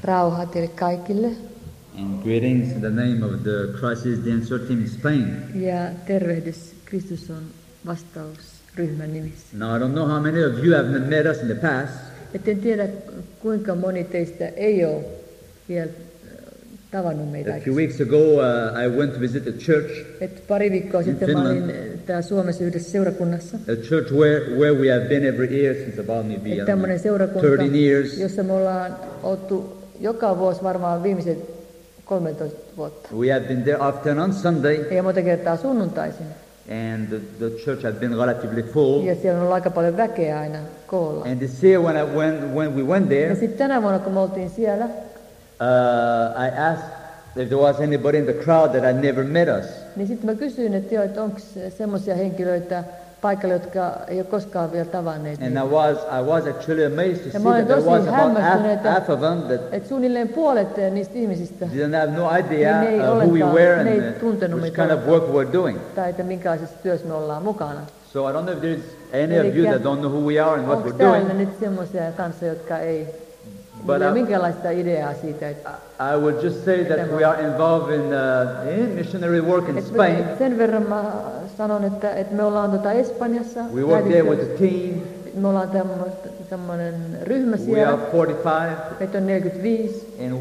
Rauha teille kaikille and greetings in the name of the Crisis the Answer Team in Spain. ja tervehdys Kristus on vastausryhmän nimissä. Now I don't know how many of you have met us in the past, En tiedä, kuinka moni teistä ei ole vielä tavannut meitä. A few weeks ago, I went to visit a church, Pari viikkoa sitten mä Finland. olin täällä Suomessa yhdessä seurakunnassa. a church where we have been every year since about maybe I don't Tämmöinen know, seurakunta, 13 years. jossa me ollaan oltu joka vuosi varmaan viimeiset 13 vuotta. We have been there often on Sunday, Ja monta kertaa sunnuntaisin. and the church has been relatively full. Ja siellä on ollut aika paljon väkeä aina koolla. And this year, when we went Ja there, sitten tänä vuonna, kun me oltiin siellä, I asked if there was anybody in the crowd that had never met us. niin sitten mä kysyin, että onko semmoisia henkilöitä paikalla, jotka ei ole koskaan vielä tavanneet. And I was actually amazed to see mä olin that there was tosi about hämmästynyt, half of them that että suunnilleen puolet niistä ihmisistä, didn't have no idea Ne ei who we ollenkaan- were ne ei and tuntenut which meitä kind of work we're doing. tai että minkälaisessa työssä me ollaan mukana. So I don't know if there's any of you Elikkä- that don't know who we are and what Onko we're täällä doing. nyt semmoisia kanssa, jotka ei But ole I- minkäänlaista ideaa siitä, että I would just say that we are involved in missionary work in Spain. sen verran mä sanon, että me ollaan Espanjassa, We work there with a team. me ollaan tämmöinen ryhmä We siellä, are 45, meitä on 45, and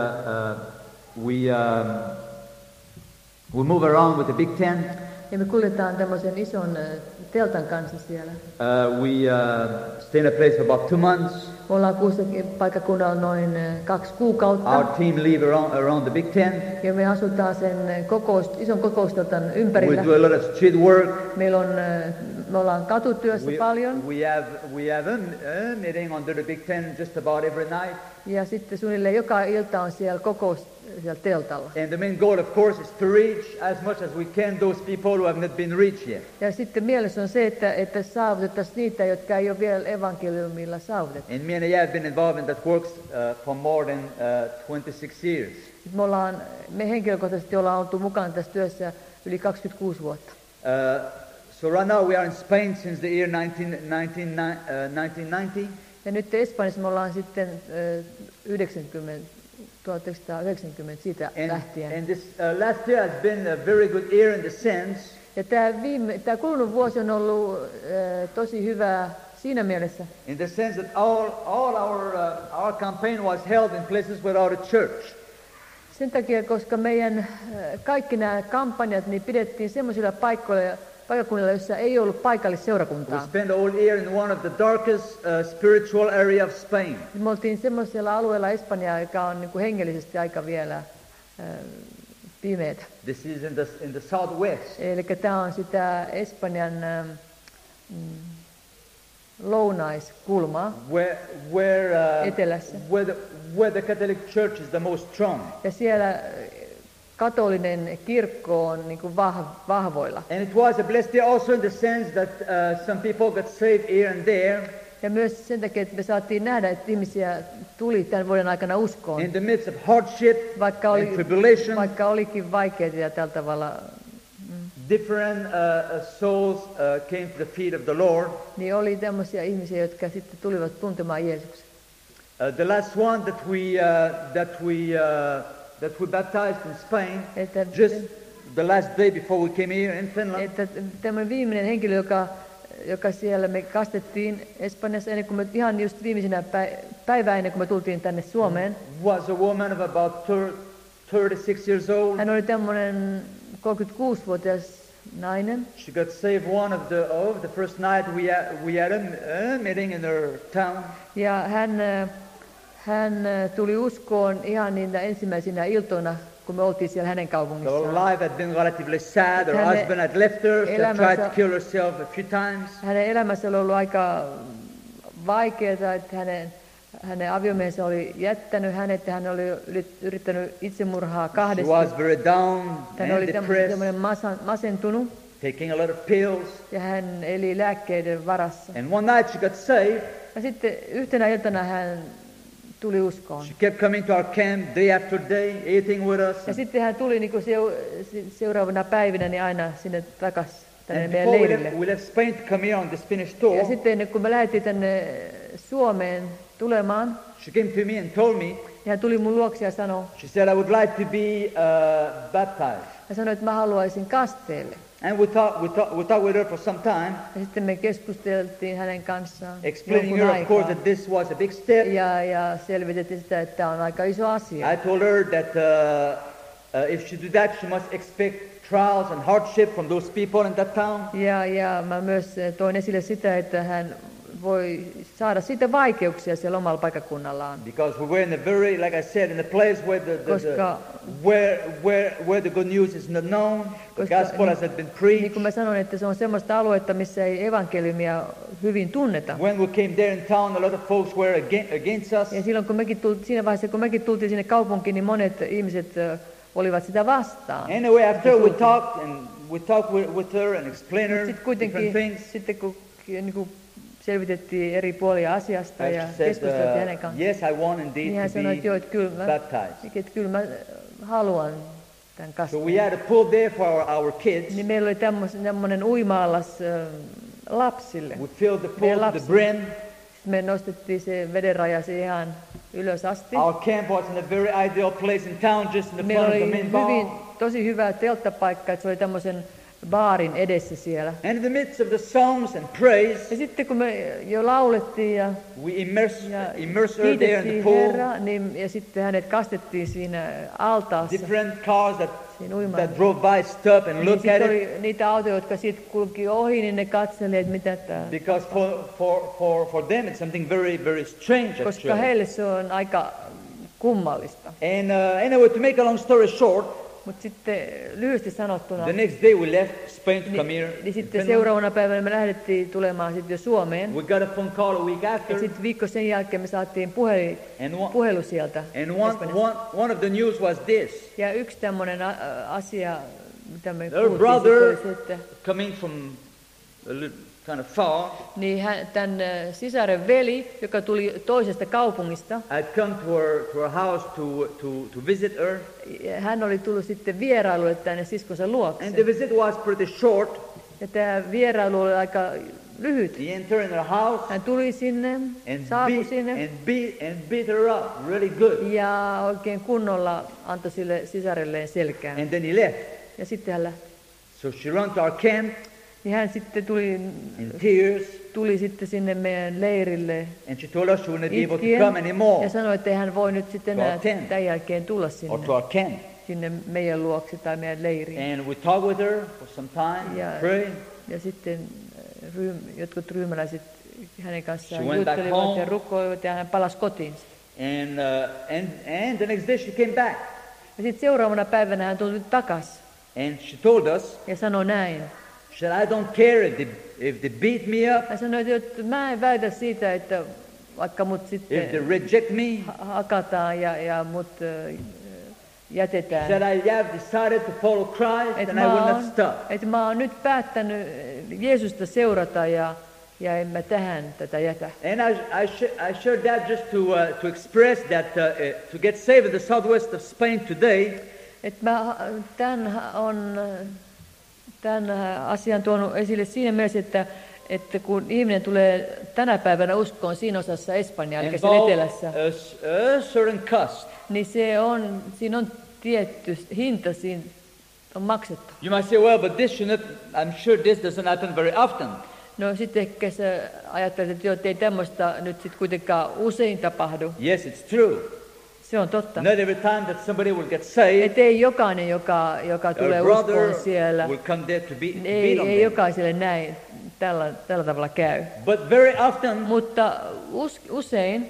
we move around with a big tent. ja me kuljetaan tämmöisen ison teltan kanssa siellä. We stay in a place for about 2 months. Me ollaan kussakin paikkakunnalla noin 2 kuukautta, Our team live around the big tent. ja me asutaan sen ison kokousteltan We ympärillä. do a lot of street work. Me ollaan katutyössä paljon, We have a meeting under the big tent just about every night. ja sitten suunnilleen joka ilta on siellä kokous siellä teltalla. And the main goal, of course, is to reach as much as we can those people who have not been reached yet. Ja sitten mielessä on se, että saavutettaisiin niitä, jotka ei ole vielä evankeliumilla saavutettu. And me and I have been involved in that works for more than 26 years. Me henkilökohtaisesti ollaan oltu mukana tässä työssä yli 26 vuotta. So right now we are in Spain since the year 1990. Ja nyt Espanjassa me ollaan sitten 1990 siitä lähtien. And this last year has been a very good year in the sense Ja tämä kulunut vuosi on ollut tosi hyvä siinä mielessä, that all our campaign was held in places without a church. sen takia, koska meidän kaikki nämä kampanjat niin pidettiin semmoisilla paikkakunnilla, joissa ei ollut We paikallisseurakuntaa. spent the whole year in one of the darkest spiritual area of Spain. Me oltiin semmoisella alueella Espanjaa, joka on niin kuin hengellisesti aika vielä pimeätä. This is in the southwest. Eli tämä on sitä Espanjan lounaiskulmaa etelässä. Where the Catholic Church is the most strong. Ja siellä katolinen kirkko on niin kuin vahvoilla. And it was a blessed year also in the sense that some people got saved here and there. Ja myös sen takia, että me saatiin nähdä, että ihmisiä tuli tämän vuoden aikana uskoon. In the midst of hardship and tribulation, Vaikka olikin vaikeaa ja tällä tavalla, different souls came to the feet of the Lord. niin oli tämmöisiä ihmisiä, jotka sitten tulivat tuntemaan Jeesuksen. The last one that we baptized in Spain, Että, just the last day before we came here in Finland, että tämmöinen viimeinen henkilö, joka siellä me kastettiin Espanjassa ennen kuin me ihan just viimeisenä päivää ennen kuin me tultiin tänne Suomeen. was a woman of about 36 years old. Hän oli tämmöinen 36-vuotias nainen. She got saved one of the first night we had a meeting in her town. Ja hän tuli uskoon ihan niinä ensimmäisinä iltoina, kun me oltiin siellä hänen Her kaupungissaan. life had been relatively sad. Her Hänen husband had left her. She had tried to elämänsä- kill herself a few times. Hänen elämässä oli ollut aika vaikeaa, että hänen aviomiehensä oli jättänyt hänet ja hän oli yrittänyt itsemurhaa She kahdesti. was very down Hän and oli depressed, tämmöinen masentunut taking a lot of pills. ja hän eli lääkkeiden varassa. And one night she got saved. Ja sitten yhtenä iltana hän tuli uskoon. She kept coming to our camp day after day, eating with us. Ja sitten hän tuli niin kuin seuraavana päivinä niin aina sinne takaisin tänne And meidän before leirille. we left Spain to come here on this Finnish tour, Ja sitten kun me lähdettiin tänne Suomeen tulemaan, she came to me and told me Ja hän tuli mun luokse ja sanoi, She said, I would like to be baptized. hän sanoi, että mä haluaisin kasteelle. And we talked with her for some time, Ja sitten me keskusteltiin hänen kanssaan explaining jonkun her, of course, aikaa. that this was a big step. Ja selvitettiin sitä, että tämä on aika iso asia. I told her that if she did that, she must expect trials and hardship from those people in that town. Ja mä myös toin esille sitä, että hän voi saada siitä vaikeuksia siellä omalla paikkakunnallaan. Because we were in a very, like I said, in a place where Koska- where the good news is not known, the Koska gospel has not been Niin preached. kuin mä sanoin, että se on semmoista aluetta, missä ei evankeliumia hyvin tunneta. When we came there in town, a lot of folks were against us. Ja silloin kun siinä vaiheessa, kun mekin tultiin sinne kaupunkiin, niin monet ihmiset olivat sitä vastaan. Anyway, after we talked with her and explained her Sitten different kuitenkin, things, sitten kun niin kuin selvitettiin eri puolia asiasta she ja said, keskusteltiin hänen kanssaan, yes, I want niin indeed hän to sanoi, että joo, be että kyllä mä haluan tämän So we kasteen. had a pool there for our kids. Niin meillä oli tämmöinen uima-allas lapsille. We filled the pool Meidän to the lapsille. brim. Me nostettiin se vedenraja ihan ylös asti. Our camp was in a very ideal place in town, just in the Meillä front of oli the main bar. tosi hyvä telttapaikka, että se oli tämmöisen baarin edessä siellä. And in the midst of the songs and praise, Ja sitten kun me jo laulettiin ja we immersed her there in the kiitettiin pool. Herraa, niin, ja sitten hänet kastettiin siinä altaassa. Different cars Siinä uimaan. that drove by stopped and Niin looked sitten at it. oli niitä autoja, jotka siitä kulki ohi, niin ne katseli, että mitä tämä. Because for them it's something very, very strange Koska actually. heille se on aika kummallista. And anyway, to make a long story short, Mutta sitten lyhyesti sanottuna, the next day we left Spain to come here. niin in sitten Finland. seuraavana päivänä me lähdettiin tulemaan sitten jo Suomeen. We got a phone call a week Ja after. sitten viikko sen jälkeen me saatiin And one, puhelu sieltä Espanjasta. one of the news was this. Ja yksi tämmöinen asia, mitä me Their puhuttiin, brother sitten oli se, että coming from a little, kind of far niin tämän sisaren veli, joka tuli toisesta kaupungista, had come to her house to visit her. hän oli tullut sitten vierailulle tänne siskonsa luokse. And the visit was pretty short. Ja tämä vierailu oli aika lyhyt. He entered in her house Hän tuli sinne, saapui sinne beat her up really good. ja oikein kunnolla antoi sille sisarelleen selkään. And then he left. Ja sitten hän lähti. So she ran to our camp Niin hän sitten in tears. tuli sitten sinne meidän leirille And she told us she wouldn't be able to itkien come anymore. ja sanoi, että ei hän voi nyt sitten enää To our tent. tämän jälkeen tulla Or to our camp. sinne meidän luokse tai meidän leiriin. And we talked with her for some time, Ja, prayed. ja sitten jotkut ryhmäläiset hänen kanssaan She went back juttelivat home. ja rukoilivat ja hän palasi kotiin. And the next day she came back. Ja sitten seuraavana päivänä hän tuli takaisin And she told us, ja sanoi näin. she said, I don't care if they beat me up, Hän sanoi, että mä en väitä siitä, että vaikka mut if they sitten reject me. hakataan ja mut She jätetään. said, I have decided to follow Christ Että and I will not stop. mä oon nyt päättänyt Jeesusta seurata ja en mä tähän tätä jätä. And I shared that just to express that to get saved in the southwest of Spain today, Että mä tämän asian tuonut esille siinä mielessä, että kun ihminen tulee tänä päivänä uskoon siinä osassa Espanjaa, eli siellä involved etelässä, a certain cost. niin siinä on tietty hinta, siinä on maksettu. You might say, well, but I'm sure this doesn't happen very often. No sitten ehkä sä ajattelet, että joo, ei tämmöistä nyt sitten kuitenkaan usein tapahdu. Yes, it's true. Se on totta. Not every time that somebody will get saved, Että ei jokainen, joka tulee a brother uskoon siellä, will come there to beat on ei them. jokaiselle näin tällä tavalla käy. But very often Mutta usein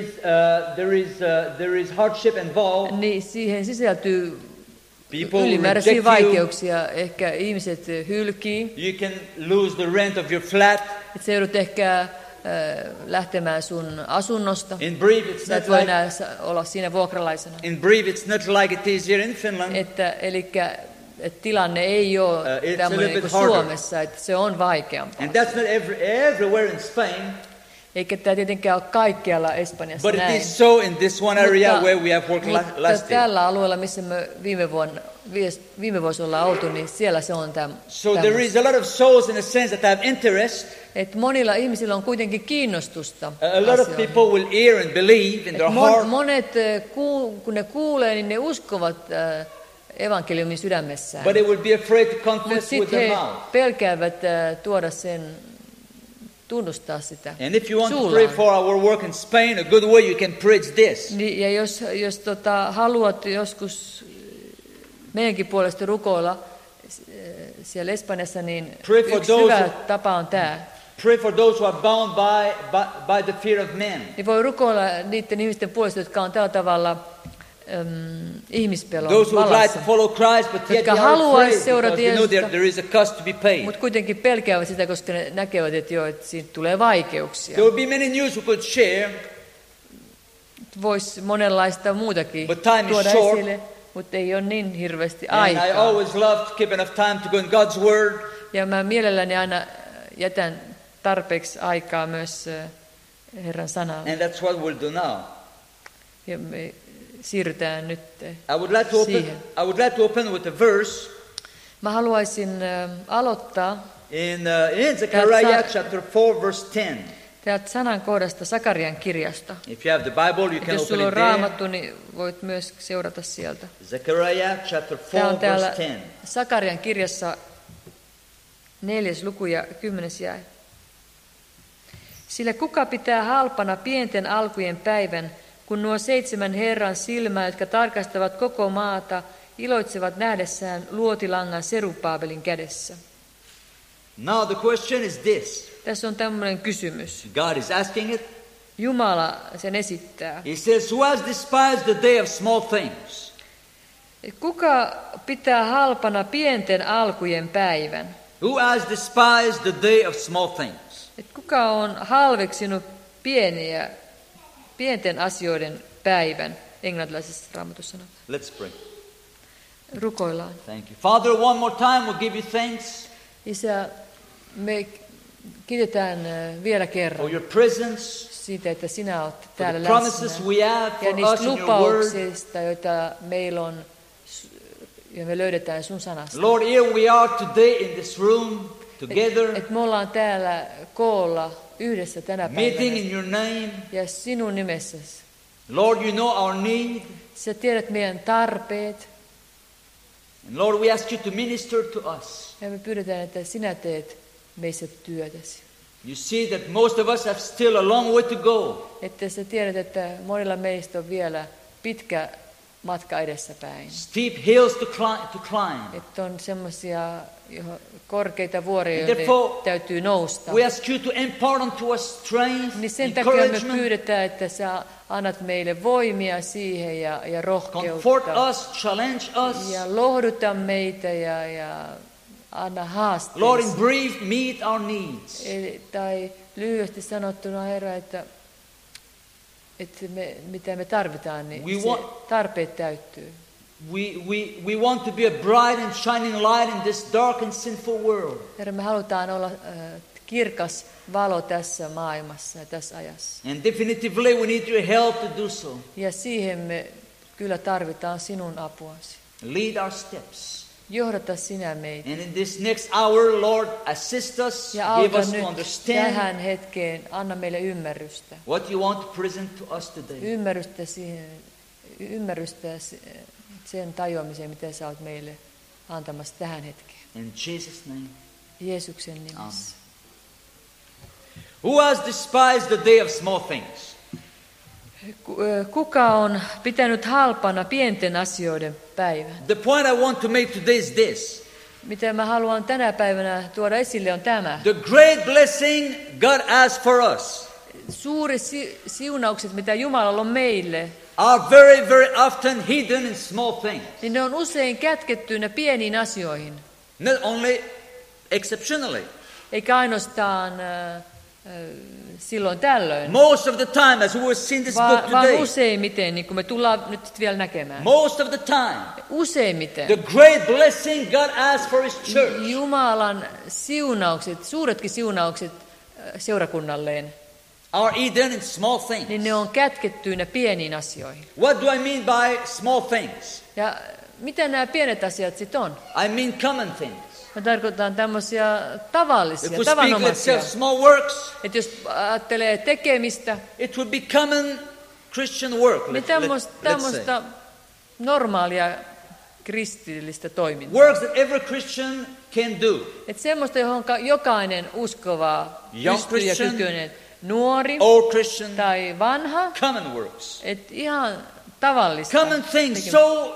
there is hardship involved. niin siihen sisältyy People will ylimääräisiä reject you. vaikeuksia. Ehkä ihmiset hylkii, You can lose the rent of your flat. että sä joudut ehkä lähtemään sun asunnosta. In brief, it's Sä et not voi like enää olla siinä vuokralaisena. it's not like it is here in Finland. Että tilanne ei ole It's a little tämmöinen bit kuin harder. Suomessa, että se on vaikeampaa. And that's not everywhere in Spain. Eikä tämä tietenkään ole kaikkialla Espanjassa But it näin. is so in this one area where we have worked Mutta last year. tällä alueella, missä me viime vuosi ollaan oltu, niin siellä se on So there is a lot of souls in a sense that have interest. että monilla ihmisillä on kuitenkin kiinnostusta A lot of asioihin. people will hear and believe in their heart. Monet, kun ne kuulee, niin ne uskovat evankeliumin sydämessään. But they will be afraid to Mutta confess with sitten their he mouth. pelkäävät tuoda sen, tunnustaa sitä And if you want to suullaan. pray for our work in Spain, a good way you can preach this. Ja jos haluat joskus meidänkin puolesta rukoilla siellä Espanjassa, niin Pray for yksi those hyvä who- tapa on tämä. Pray for those who are bound by the fear of men. Niin voi rukoilla niiden ihmisten puolesta, jotka on tällä tavalla ihmispelon Those who would like vallassa, to follow Christ, but yet Jotka they are haluaisi afraid seurata because they know Jeesusta. there is a cost to be paid. mutta kuitenkin pelkäävät sitä, koska ne näkevät, että siitä tulee vaikeuksia. There will be many news we could share, Voisi monenlaista muutakin But time is tuoda short. esille, mutta ei ole niin hirveästi and I aikaa. always love to keep enough time to go in God's Word. Ja mä mielelläni aina jätän tarpeeksi aikaa myös Herran sanalle. And that's what we'll do now. Ja me siirrytään nyt. I would like to open with a verse Mä haluaisin aloittaa in Zechariah chapter 4, verse 10. täältä sanan kohdasta Sakarian kirjasta. If you have the Bible, you Et can jos open sulla on it there. raamattu, niin voit myös seurata sieltä. Zechariah chapter Tämä 4, on täällä verse 10. Sakarian kirjassa 4. luku ja 10. jae. Sillä kuka pitää halpana pienten alkujen päivän, kun nuo 7 Herran silmää, jotka tarkastavat koko maata, iloitsevat nähdessään luotilangan Serubaabelin kädessä. Now the question is this. Tässä on tämmöinen kysymys. God is asking it. Jumala sen esittää. He says, who has despised the day of small things? Kuka pitää halpana pienten alkujen päivän? Who has despised the day of small things? Et kuka on halveksinut pienten asioiden päivän? Englantilaisessa raamatussa sanotaan. Let's pray. Rukoillaan. Thank you. Father, one more time we'll give you thanks Isä, me kiitetään vielä kerran for your presence, siitä, että sinä olet for täällä the promises läsnä. we have Ja for us niistä in your word. lupauksista, joita meillä on, ja me löydetään sun sanasta. Lord, here we are today in this room together, Et me ollaan täällä koolla yhdessä tänä meeting päivänä. in your name. Ja sinun nimessäsi. Lord, you know our need. Sä tiedät meidän tarpeet. And Lord, we ask you to minister to us. Ja me pyydetään, että sinä teet meissä työtäsi. You see that most of us have still a long way to go. Että sä tiedät, että monilla meistä on vielä pitkä matka edessäpäin. Steep hills to climb. Että on semmoisia korkeita vuoria, And joiden therefore, täytyy nousta. We ask you to impart unto us strength, Niin sen takia me encouragement, pyydetään, että sä annat meille voimia siihen ja comfort rohkeutta. us, challenge us. Ja lohduta meitä ja anna haasteeksi. Lord, in brief, meet our needs. Tai lyhyesti sanottuna, Herra, että mitä me tarvitaan, niin tarpeet täyttyy. We want to be a bright and shining light in this dark and sinful world. Herra, me halutaan olla kirkas valo tässä maailmassa ja tässä ajassa. And definitively we need your help to do so. Ja siihen me kyllä tarvitaan sinun apuasi. Lead our steps. Johdata sinä meitä. And in this next hour, Lord, assist us, Ja give auta us to nyt understand tähän hetkeen, anna meille ymmärrystä. what you want to present to us today. Ymmärrystä sen tajuamiseen, miten sä oot meille antamassa tähän hetkeen. In Jesus' name. Jeesuksen nimessä. Who has despised the day of small things? Kuka on pitänyt halpana pienten asioiden päivän? The point I want to make today is this. Mitä mä haluan tänä päivänä tuoda esille on tämä. The great blessing God has for us Suuri siunaukset, mitä Jumalalla on meille, are very, very often hidden in small things. niin ne on usein kätkettyinä pieniin asioihin. Not only exceptionally. Eikä ainoastaan silloin tällöin. Most of the time, as we will see in this book Vaan today, useimmiten, niin kuin me tullaan nyt vielä näkemään. most of the time, Useimmiten. the great blessing God has for His church Jumalan siunaukset, suuretkin siunaukset seurakunnalleen are hidden in small things. niin ne on kätkettyinä pieniin asioihin. What do I mean by small things? Ja mitä nämä pienet asiat sitten on? I mean common things. Mä tarkoitan tämmöisiä If tavallisia, we speak, let's tavanomaisia. say, of small works, Että jos ajattelee tekemistä, it would be common Christian work, niin let's say. tämmöistä normaalia kristillistä toimintaa. Works that every Christian can do. Että semmoista, johon jokainen uskovaa Young pystyy ja Christian, kykenee. Nuori Old Christian, tai vanha, common works. että ihan tavallista. Common things,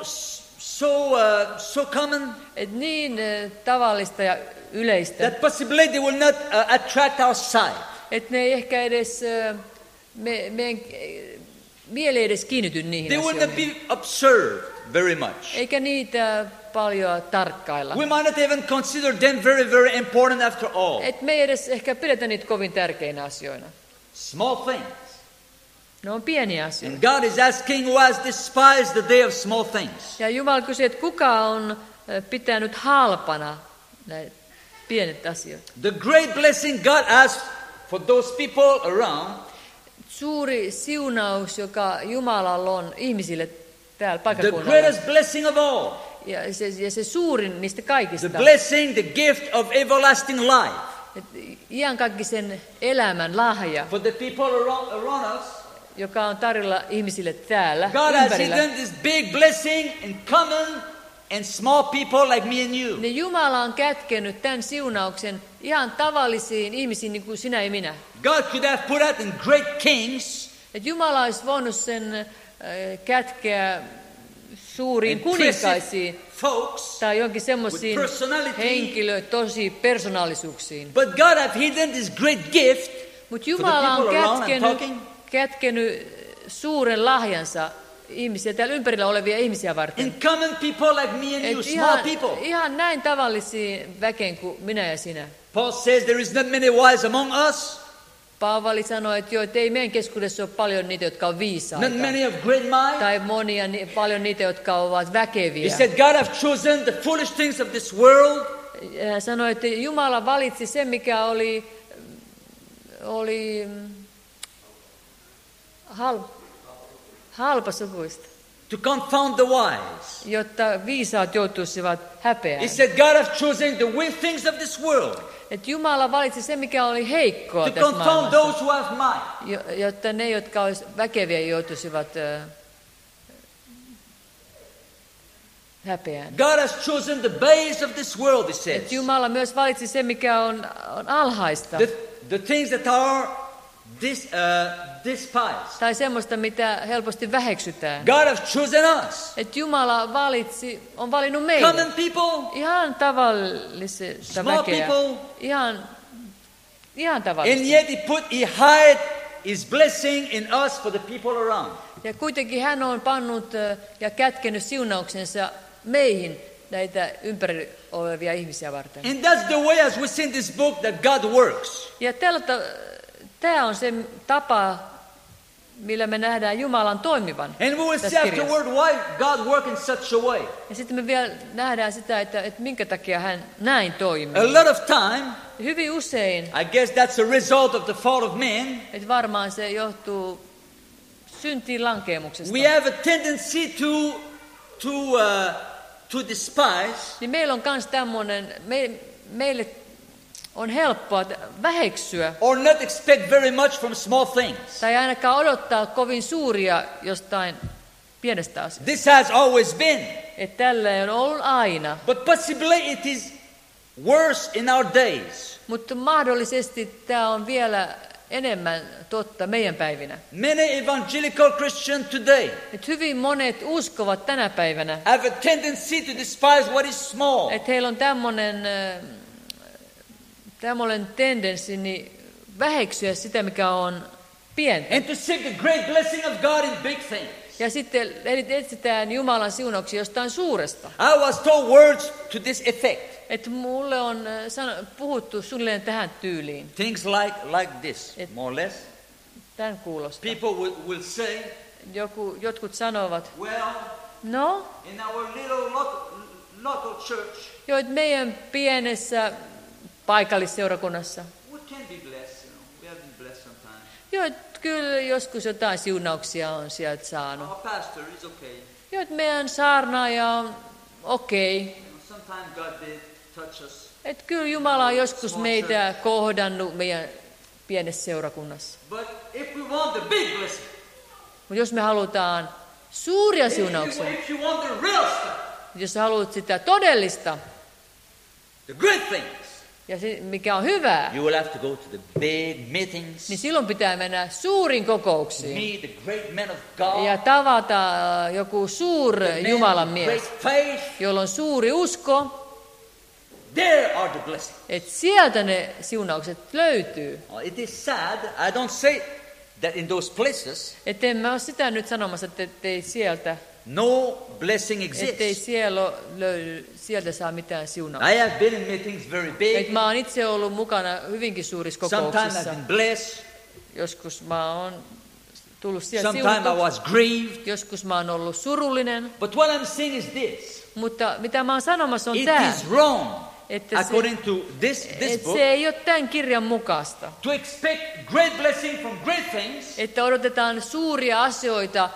so common Että niin tavallista ja yleistä, that possibly they will not attract our sight. että ne ei ehkä edes, meidän mieli ei edes kiinnity niihin They will not asioihin. be observed very much. Eikä niitä paljon tarkkailla. We might not even consider them very, very important after all. Et me ei edes ehkä pidetä niitä kovin tärkeinä asioina. Small things. Ne on pieniä asioita. And God is asking who has despised the day of small things. Ja Jumala kysyy, että kuka on pitänyt halpana näitä pienet asiat. The great blessing God has for those people around, Suuri siunaus, joka Jumalalla on ihmisille täällä the paikkakunnalla. greatest blessing of all, Ja se suurin niistä kaikista. the blessing, the gift of everlasting life Iankaikkisen elämän lahja, for the people around us. joka on tarjolla ihmisille täällä God has ympärillä. hidden this big blessing in common and small people like me and you. Niin Jumala on kätkenyt tämän siunauksen ihan tavallisiin ihmisiin niin kuin sinä ja minä. God could have put that in great kings Että Jumala olisi voinut sen kätkeä suuriin and kuninkaisiin impressive folks, tai jonkin semmoisiin with personality. tosi persoonallisuuksiin. but God have hidden this great gift Mutta Jumala on people around and talking. kätkenyt suuren lahjansa ihmisiä, täällä ympärillä olevia ihmisiä varten. in common people like me and you, Et small people. ihan näin tavallisiin väkeen kuin minä ja sinä. Paul says there is not many wise among us, Paavali sanoi, että ei meidän keskuudessa ole paljon niitä, jotka on viisaita. not many of great mind. Tai paljon niitä, jotka ovat He väkeviä. said God have chosen the foolish things of this world Hän sanoi, että Jumala valitsi sen, mikä oli halpasuvuista, to confound the wise. jotta viisaat joutuisivat häpeään. He said God have chosen the weak things of this world Että Jumala valitsi sen, mikä oli heikkoa to tässä confound maailmassa, those who have might. jotta ne, jotka olisivat väkeviä, joutuisivat häpeään. God has chosen the base of this world, he says. Että Jumala myös valitsi sen, mikä on alhaista. The things that are despised. Tai semmoista, mitä helposti väheksytään. God has chosen us. Että Jumala on valinnut meidät. Common people, Ihan tavallisesta small väkeä. people. Ihan And tavallista. yet he hid his blessing in us for the people around. Ja kuitenkin hän on pannut ja kätkenyt siunauksensa meihin näitä ympäri olevia ihmisiä varten. And that's the way, as we see in this book, that God works. Ja tämä on se tapa, millä me nähdään Jumalan toimivan. And we will see tässä kirjassa. afterward why God works in such a way. Ja sitten me vielä nähdään sitä, että minkä takia hän näin toimii. A lot of time, Hyvin usein, I guess that's a result of the fall of man, että varmaan se johtuu syntiin lankeemuksesta. we have a tendency to despise Niin meillä on myös tämmöinen, meille on helppoa väheksyä or not expect very much from small things. tai ainakaan odottaa kovin suuria jostain pienestä asiasta. This has always been, Että tällä on ollut aina, but possibly it is worse in our days. mutta mahdollisesti tämä on vielä enemmän totta meidän päivinä. Many evangelical Christians today Että hyvin monet uskovat tänä päivänä, have a tendency to despise what is small. että heillä on tämmöinen tendenssi niin väheksyä sitä, mikä on pientä. And to seek the great blessing of God in big things. Ja sitten etsitään Jumalan siunauksia jostain suuresta. I was told words to this effect. Että mulle on puhuttu suunnilleen tähän tyyliin. Things like this, more or less. Tämän kuulosta. People will say, Jotkut sanovat, well, no, in our little local church, jo, että meidän pienessä paikallisseurakunnassa, we can be blessed. We have been blessed sometimes. Joo, kyllä joskus jotain siunauksia on sieltä saanut. Our pastor is okay. Joo, että meidän saarnaaja on okei. Sometimes God did touch us. Että kyllä Jumala on joskus meitä kohdannut meidän pienessä seurakunnassa. But if we want the big blessing, Mutta jos me halutaan suuria siunauksia, if you want the real stuff, jos sä haluat sitä todellista, the great things, ja se, mikä on hyvää, you will have to go to the big meetings, niin silloin pitää mennä suuriin kokouksiin meet the great men of God, ja tavata joku suur Jumalan mies, great faith. jolla on suuri usko, There are the blessings. että sieltä ne siunaukset löytyy. It is sad. I don't say that in those places Että en mä ole sitä nyt sanomassa, että ettei sieltä, no blessing ettei exists. siellä löydy, sieltä saa mitään siunauksia. I have been in meetings very Et big. mä oon itse ollut mukana hyvinkin suurissa Sometimes I've kokouksissa. been blessed. Joskus mä oon tullut sieltä Sometimes I siunatuksi. was grieved. Joskus mä oon ollut surullinen. But what I'm saying is this. Mutta mitä mä oon sanomassa on It tämä, is wrong, että according to this book, se ei ole tämän kirjan mukaista. to expect great blessing from great things Että odotetaan suuria asioita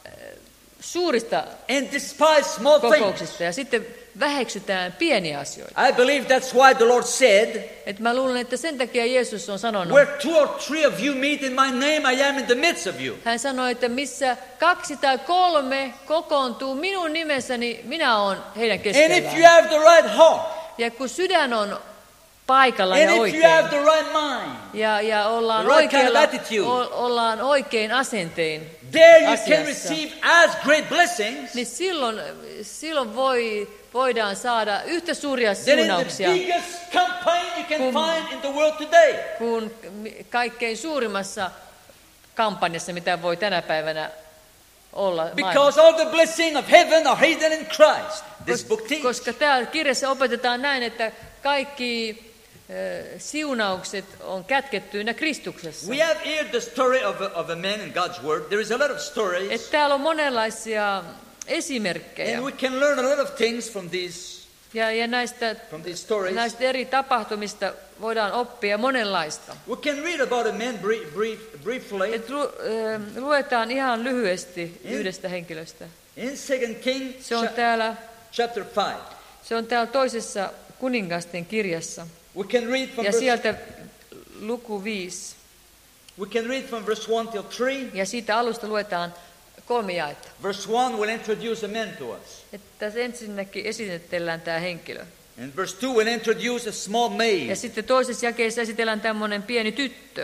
suurista and despise small things. kokouksista ja sitten väheksytään pieniä asioita. I believe that's why the Lord said, Että mä luulen, että sen takia Jeesus on sanonut, where 2 or 3 of you meet in my name, I am in the midst of you. hän sanoi, että missä 2 tai 3 kokoontuu minun nimessäni, minä olen heidän And if keskellään. you have the right heart, Ja kun sydän on paikalla ja and if you have oikein, the right mind, ja ollaan, the right kind of oikealla, attitude, ollaan oikein asentein, there you can asiassa, receive as great blessings niin silloin voidaan saada yhtä suuria than in the siunauksia biggest campaign you can Kun- find in the world today. kuin kaikkein suurimmassa kampanjassa, mitä voi tänä päivänä olla maailmassa. Because all the blessing of heaven are hidden in Christ. This book teaches. Koska täällä kirjassa opetetaan näin, että kaikki siunaukset on kätkettyinä Kristuksessa. We have here the story of a man in God's Word. There is a lot of stories, Että täällä on monenlaisia esimerkkejä. and we can learn a lot of things from these Ja näistä stories. eri tapahtumista voidaan oppia monenlaista. We can read about a man briefly Et luetaan ihan lyhyesti yhdestä henkilöstä. in 2 Kings Se on täällä, chapter 5. se on täällä toisessa kuningasten kirjassa. We can read from Ja verse, sieltä luku 5. we can read from verse 1 till 3. Ja siitä alusta luetaan 3 jaetta. Verse 1 will introduce a man to us. Että tässä ensinnäkin esitellään tämä henkilö. And verse 2 will introduce a small maid. Ja sitten toisessa jakeessa esitellään tämmöinen pieni tyttö.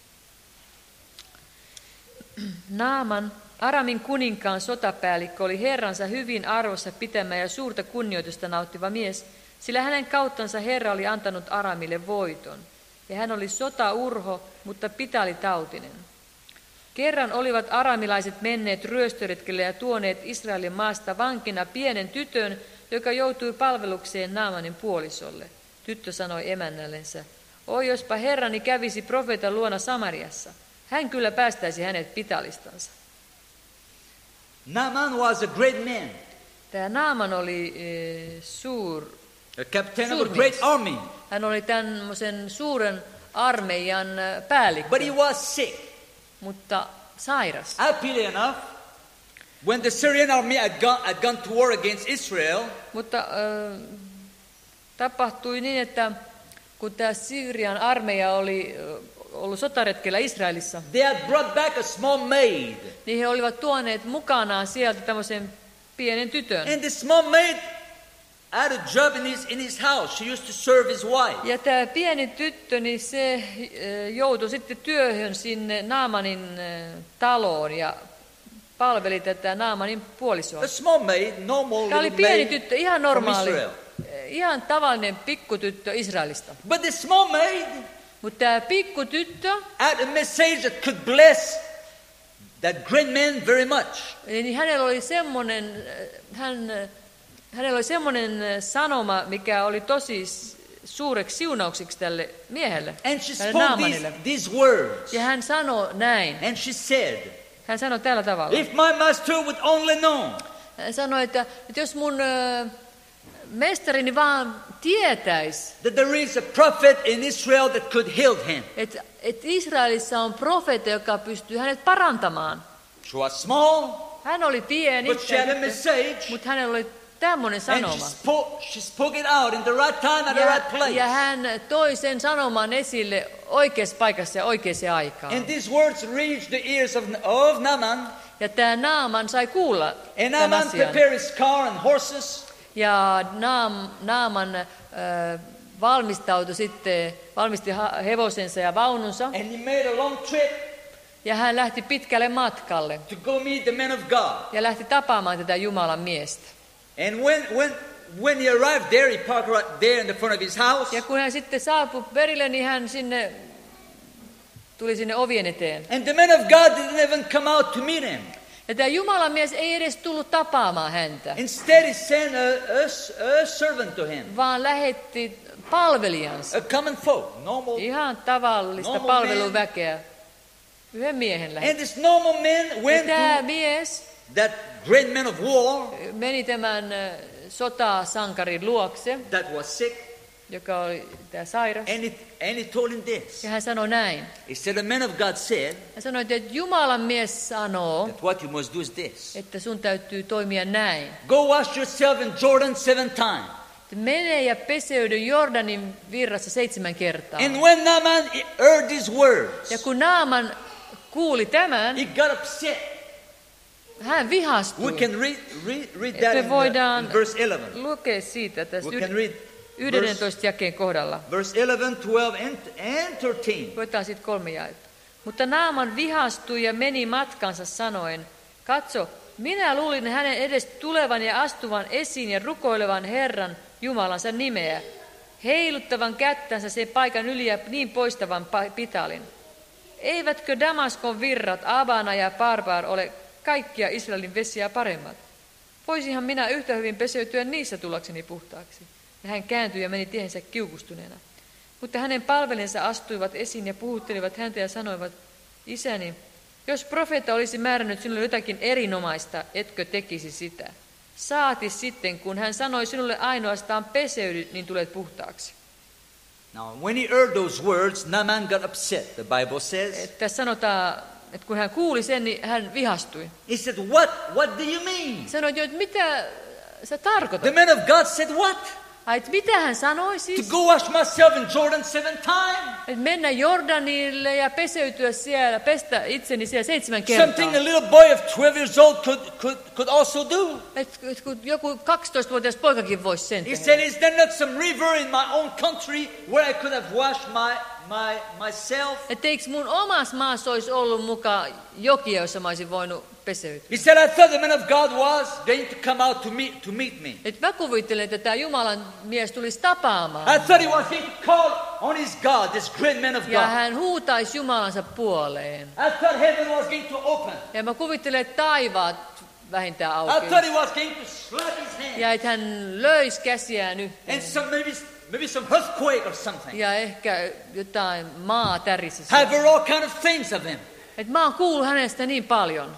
Naaman, Aramin kuninkaan sotapäällikkö, oli herransa hyvin arvossa pitämä ja suurta kunnioitusta nauttiva mies, sillä hänen kauttansa Herra oli antanut Aramille voiton. Ja hän oli sotaurho, mutta pitaalitautinen. Kerran olivat aramilaiset menneet ryöstöretkelle ja tuoneet Israelin maasta vankina pienen tytön, joka joutui palvelukseen Naamanin puolisolle. Tyttö sanoi emännällensä, oi jospa herrani kävisi profeetan luona Samariassa. Hän kyllä päästäisi hänet pitalistansa. Naaman was a great man, Tämä Naaman oli a captain of a Suurmies. great army. hän oli tämmöisen suuren armeijan päällikkö, But he was sick. mutta sairas. Happily enough, when the Syrian army had gone to war against Israel, Mutta tapahtui niin, että kun tämä Syyrian armeija oli ollut sotaretkellä Israelissa, they had brought back a small maid. niin he olivat tuoneet mukanaan sieltä tämmöisen pienen tytön. And the small maid had a job in his house. She used to serve his wife. Ja tämä pieni tyttö, niin se joutui sitten työhön sinne Naamanin taloon ja palveli tätä Naamanin puolisoa. A small maid, normal Tämä oli little pieni maid tyttö, ihan from normaali, Israel. ihan tavallinen pikkutyttö Israelista. But the small maid Mutta tämä pikkutyttö, had a message that could bless that great man very much. niin hänellä oli semmoinen sanoma, mikä oli tosi suureksi siunaukseksi tälle miehelle, And she tälle spoke Naamanille. these words. Ja hän sanoi näin. And she said, Hän sanoi tällä tavalla. if my master would only know Hän sanoi, että jos mun Mestarini vaan tietäisi, that there is a prophet in Israel that could heal him. että Israelissa on profeetta, joka pystyy hänet parantamaan. She was small, Hän oli pieni, but she had a message. mutta hänellä oli tämmöinen And sanoma. she spoke it out in the right time and the right place. Ja hän toi sen sanoman esille oikeassa paikassa ja oikeaan aikaan. And these words reached the ears of Naaman. Ja tämä Naaman sai kuulla And tämän Naaman asian. prepared his car and horses. Ja Naaman valmisti hevosensa ja vaununsa. And he made a long trip Ja hän lähti pitkälle matkalle. to go meet the man of God. Ja lähti tapaamaan tätä Jumalan miestä. And when he arrived there, he parked right there in the front of his house. Ja kun hän sitten saapui perille, niin hän tuli sinne ovien eteen. And the man of God didn't even come out to meet him. Ja tämä Jumalan mies ei edes tullut tapaamaan häntä, Instead, he sent a servant to him. vaan lähetti palvelijansa. A common folk, normal. Ihan tavallista Normal palveluväkeä. Yhden miehen lähetti. And this normal man Ja went tämä to mies that great man of war meni tämän sotasankarin luokse, that was sick. joka oli tämä sairas. And he told him this. Ja hän sanoi näin. He said, the man of God said Hän sanoi, että Jumalan mies sanoo, that what you must do is this. että sun täytyy toimia näin. Go wash yourself in Jordan 7 times. Mene ja peseydy Jordanin virrassa 7 kertaa. And when Naaman heard these words, Ja kun Naaman kuuli tämän, he got upset. hän We vihastui. can read Että that me in voidaan verse 11. lukea siitä tässä We can read 11 jakeen kohdalla. verse 11, 12, and 13. Koetaan siitä 3 jaetta. Mutta Naaman vihastui ja meni matkansa sanoen, katso, minä luulin hänen edes tulevan ja astuvan esiin ja rukoilevan Herran Jumalansa nimeä, heiluttavan kättänsä sen paikan yli ja niin poistavan pitalin. Eivätkö Damaskon virrat, Abana ja Parbar ole kaikkia Israelin vesiä paremmat? Voisinhan minä yhtä hyvin peseytyä niissä tullakseni puhtaaksi. Ja hän kääntyi ja meni tiehensä kiukustuneena. Mutta hänen palvelensa astuivat esiin ja puhuttelivat häntä ja sanoivat, isäni, jos profeetta olisi määrännyt sinulle jotakin erinomaista, etkö tekisi sitä? Saati sitten, kun hän sanoi sinulle ainoastaan peseydy, niin tulet puhtaaksi. Now, when he heard those words, Naaman got upset, the Bible says. Tässä sanotaan, että kun hän kuuli sen, niin hän vihastui. He said, what do you mean? Sanoi, että mitä sä The tarkoitat? man of God said, what? Ai, että mitä hän sanoi To siis? go wash myself in Jordan 7 times? Että mennä Jordanille ja peseytyä siellä, pestä itseni siellä 7 kertaa. Something a little boy of 12 years old could also do. Että kun joku 12-vuotias poikakin voisi sen He tehdä. said, is there not some river in my own country where I could have washed myself? Että eikö mun omassa maassa olisi ollut mukaan jokia, jossa mä olisin voinut peseytyä? He said, I thought the man of God was going to come out to meet me. Että mä kuvittelen, että tämä Jumalan mies tulisi tapaamaan. I thought he was going to call on his God, this great man of Ja God. hän huutaisi Jumalansa puoleen. I thought heaven was going to open. Ja mä kuvittelen, että taivaat vähintään I auki. thought he was going to slap his hand. Ja että hän löisi käsiään yhteen. And maybe some earthquake or something. Ja ehkä jotain maa tärisi. I've heard all kind of things of him. Että mä oon kuullut hänestä niin paljon.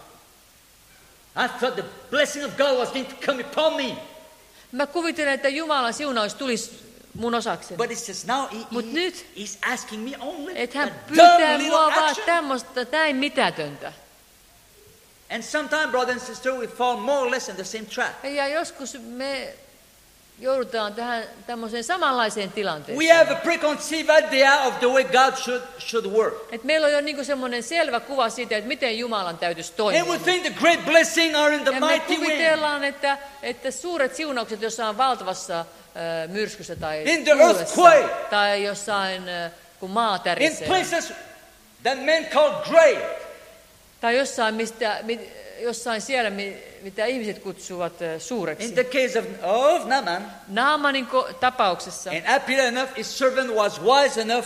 I thought the blessing of God was going to come upon me. Mä kuvittelen, että Jumalan siunaus tulisi mun osakseni. But it says now Mut nyt, he's asking me only että hän a pyytää dumb little mua vaan action. tämmöistä näin mitätöntä. And sometimes, brother and sister, we fall more or less in the same trap. Ja joskus me joudutaan tähän tämmöiseen samanlaiseen We tilanteeseen. have a preconceived idea of the way God should work. Et meillä on jo niinku semmoinen selvä kuva siitä, että miten Jumalan täytyisi toimia. And we think the great blessing are in the Ja me mighty wind, kuvitellaan, että suuret siunaukset jossain valtavassa myrskyssä tai In the tuulessa, earthquake. tai jossain, kun maa in tärisee. places that men call great. Tai jossain siellä, mitä ihmiset kutsuvat suureksi. In the case of Naaman, Naamanin tapauksessa. and happily enough, his servant was wise enough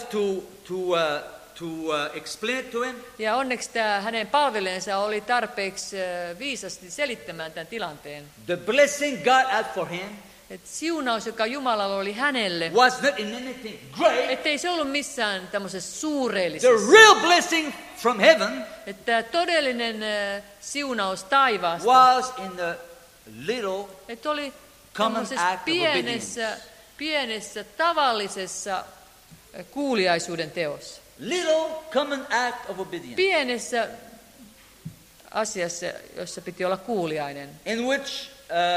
to explain it to him. Ja onneksi hänen palveleensa oli tarpeeksi viisasti selittämään tämän tilanteen. The blessing God had for him Että siunaus, joka Jumalalla oli hänelle, was not in anything great. ettei se ollut missään tämmöisessä The suureellisessa. real blessing from heaven Että todellinen siunaus taivaasta, was in the little että oli common act of pienessä tavallisessa kuuliaisuuden teossa. Little common act of obedience. Pienessä asiassa, jossa piti olla kuuliainen. In which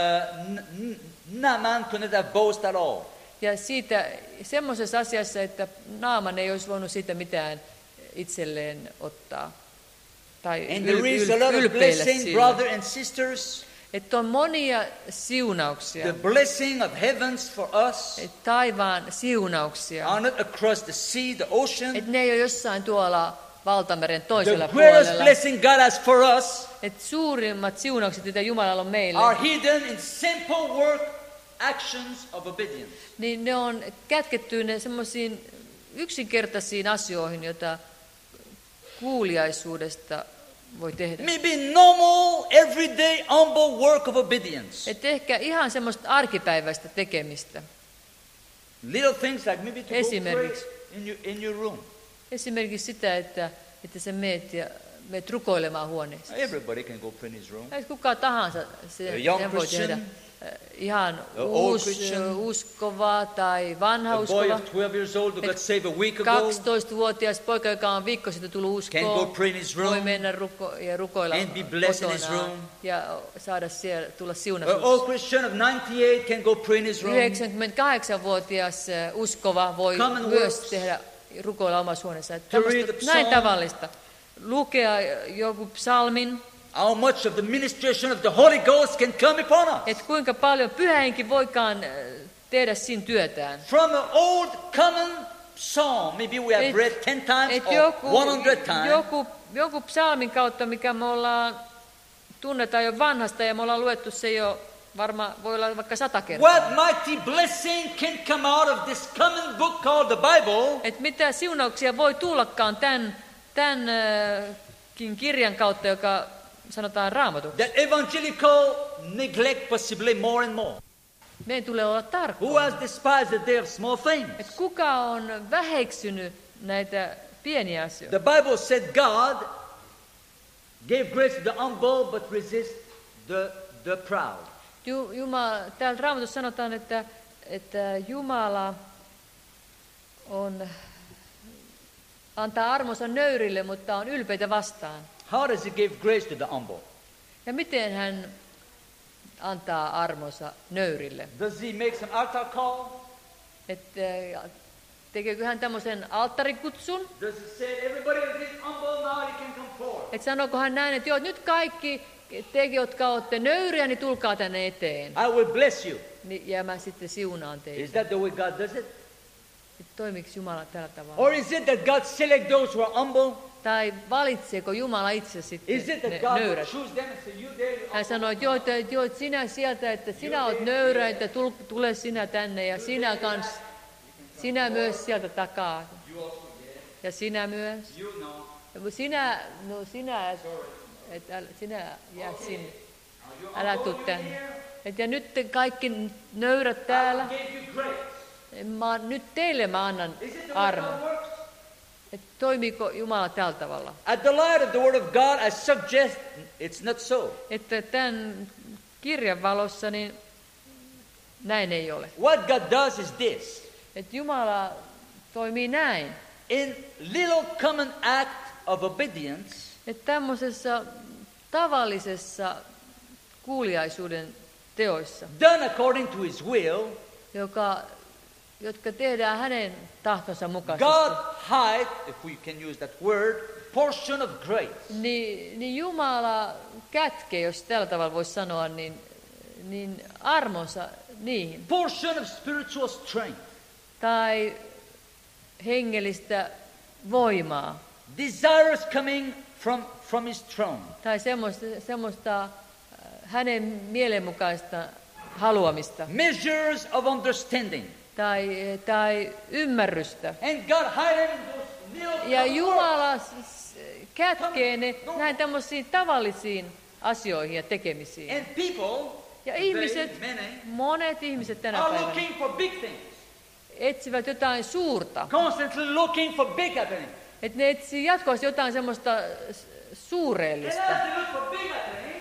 Naaman could not have boast at all. Ja siitä semmoisessa asiassa, että Naaman ei olisi voinut siitä mitään itselleen ottaa. Tai And there is a lot of ylpeillä blessing, sillä. brothers and sisters. Että on monia siunauksia. The blessing of heavens for us Taivaan siunauksia. are not across the sea, the ocean. Että ne ei ole jossain tuolla valtameren The toisella greatest puolella. blessing God has for us Että suurimmat siunaukset, mitä Jumalalla on meille, are hidden in simple work actions of obedience. niin ne on kätketty ne semmoisiin yksinkertaisiin asioihin, joita kuuliaisuudesta voi tehdä. Maybe normal, everyday, humble work of obedience. Että ehkä ihan semmoista arkipäiväistä tekemistä. Little things like maybe to go pray Esimerkiksi. in your room. Esimerkiksi sitä, että sä meet rukoilemaan huoneessa. Everybody can go pray in his room. Tai kuka tahansa A young sen voi Christian, tehdä. Ihan old Christian, uskova tai vanha A boy uskova. of 12 years old who got saved a week ago 12-vuotias poika, joka on viikko sitten tullut can go uskoon, pray in his voi room mennä ja rukoilla and be blessed in his kotonaan room. ja saada siellä, tulla An siunatuksi. old Christian of 98 can go pray in his room. 98-vuotias uskova voi Common myös works. tehdä rukoilla omassa huoneessaan. To read the Näin psalm. tavallista. Lukea joku psalmin, How much of the ministration of the Holy Ghost can come upon us? että kuinka paljon Pyhä Henki voikaan tehdä siinä työtään. From an old common psalm, maybe we have read 10 times or 100 times. Joku psalmin kautta, mikä me tunnetaan jo vanhasta ja me ollaan luettu se jo voi olla vaikka 100 kertaa. What mighty blessing can come out of this common book called the Bible? Että mitä siunauksia voi tullakaan tämänkin kirjan kautta, joka sanotaan Raamatuksi. That evangelical neglect possibly more and more. Meidän tulee olla Who tarkkoja. has despised the day of small things? Että kuka on väheksynyt näitä pieniä asioita? The Bible said God gave grace to the humble but resist the proud. Täällä Raamatussa sanotaan, että Jumala antaa armonsa nöyrille, mutta on ylpeitä vastaan. How does he give grace to the humble? Ja miten hän antaa armonsa nöyrille? Does he make some altar call? Että tekeekö hän tämmöisen alttarikutsun? Does he say everybody that is humble now he can come forward? Että sanooko hän näin, että joo, nyt kaikki te, jotka olette nöyriä, niin tulkaa tänne eteen. I will bless you. Ja mä sitten siunaan Is teitä. that the way God does it? Toimiiko Jumala tällä tavalla? Or is it that God select those who are humble? Tai valitseeko Jumala itse sitten Is it that ne God will nöyrät? choose them and say you there? Hän sanoi, että joo, että sinä sieltä, että sinä olet nöyrä, että tule sinä tänne ja sinä myös sieltä takaa. Ja sinä myös. You know. Ja sinä jää sinne. Älä tuu tänne. Ja nyt te kaikki nöyrät täällä. Gave you grace. Nyt teille mä annan Is it the way armon. God works? Että toimiiko Jumala tällä tavalla? At the light of the word of God, I suggest it's not so. Että tämän kirjan valossa niin näin ei ole. What God does is this. Että Jumala toimii näin. In little common act of obedience, Että tämmöisessä tavallisessa kuuliaisuuden teoissa, done according to his will, jotka tehdään hänen tahtonsa God mukaisesti, hide, if we can use that word, portion of grace. niin Jumala kätkee, jos tällä tavalla voisi sanoa, niin armonsa niihin. Portion of spiritual strength. Tai hengellistä voimaa. Desires coming from his throne. Tai semmoista hänen mielenmukaista haluamista. Measures of understanding. Tai ymmärrystä. And God hide in those little Ja common Jumala kätkee ne näin tämmöisiin tavallisiin asioihin ja tekemisiin. And people, Ja many, monet ihmiset tänä are päivänä looking for big things. etsivät jotain suurta. Constantly looking for big happenings. Että ne etsii jatkuvasti jotain semmoista And suureellista. as they look for big happenings,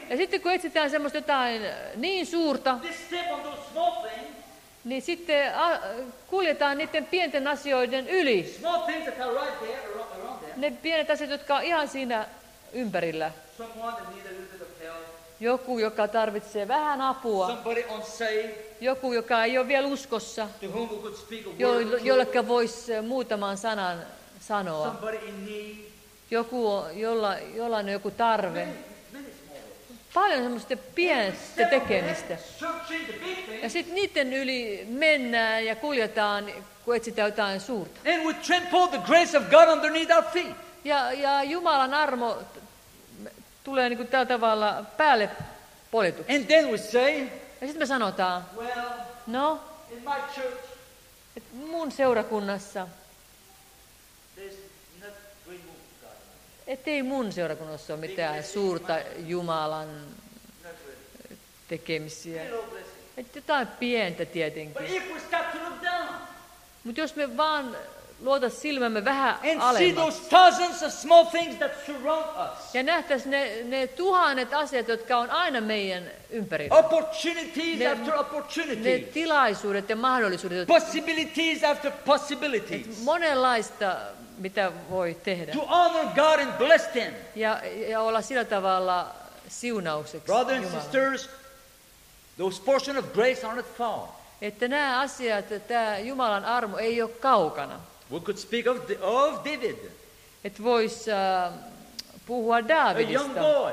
Ja sitten kun etsitään semmoista jotain niin suurta, they step on those small things, niin sitten kuljetaan niiden pienten asioiden yli. small things that are right there, around them. Ne pienet asiat, jotka on ihan siinä ympärillä. Someone that needs a little bit of help. Joku, joka tarvitsee vähän apua. Somebody unsaved, Joku, joka ei ole vielä uskossa. to whom we could speak a word. or two. Jolleka voisi muutaman sanan sanoa. Somebody in need. Joku, jolla on joku tarve. Many small ways. Paljon semmoista pientä tekemistä. Searching the big things. Ja sitten niiden yli mennään ja kuljetaan, kun etsitään jotain suurta. And we trample the grace of God underneath our feet. Ja Jumalan armo tulee niin kuin tällä tavalla päälle poljetuksi. And then we say, Ja sitten me sanotaan, well, no, in my church, että mun seurakunnassa, there's not great move of God. ettei mun seurakunnassa ole mitään suurta Jumalan Not really. tekemisiä. Little blessing. Että jotain pientä But tietenkin. if we start to look down Mutta jos me vaan luota silmämme vähän and see alemmaksi those thousands of small things that surround us, ja nähtäisiin ne tuhannet asiat, jotka on aina meidän ympärillä. opportunities Ne- after Ne opportunities, tilaisuudet ja mahdollisuudet, possibilities after possibilities, monenlaista, mitä voi tehdä. to honor God and bless them. Ja olla sillä tavalla siunaukseksi Brothers and Jumalalle. sisters, those portions of grace are not far. Että nämä asiat, tämä Jumalan armo ei ole kaukana. We could speak of David, Että voisi puhua a young Daavidista boy.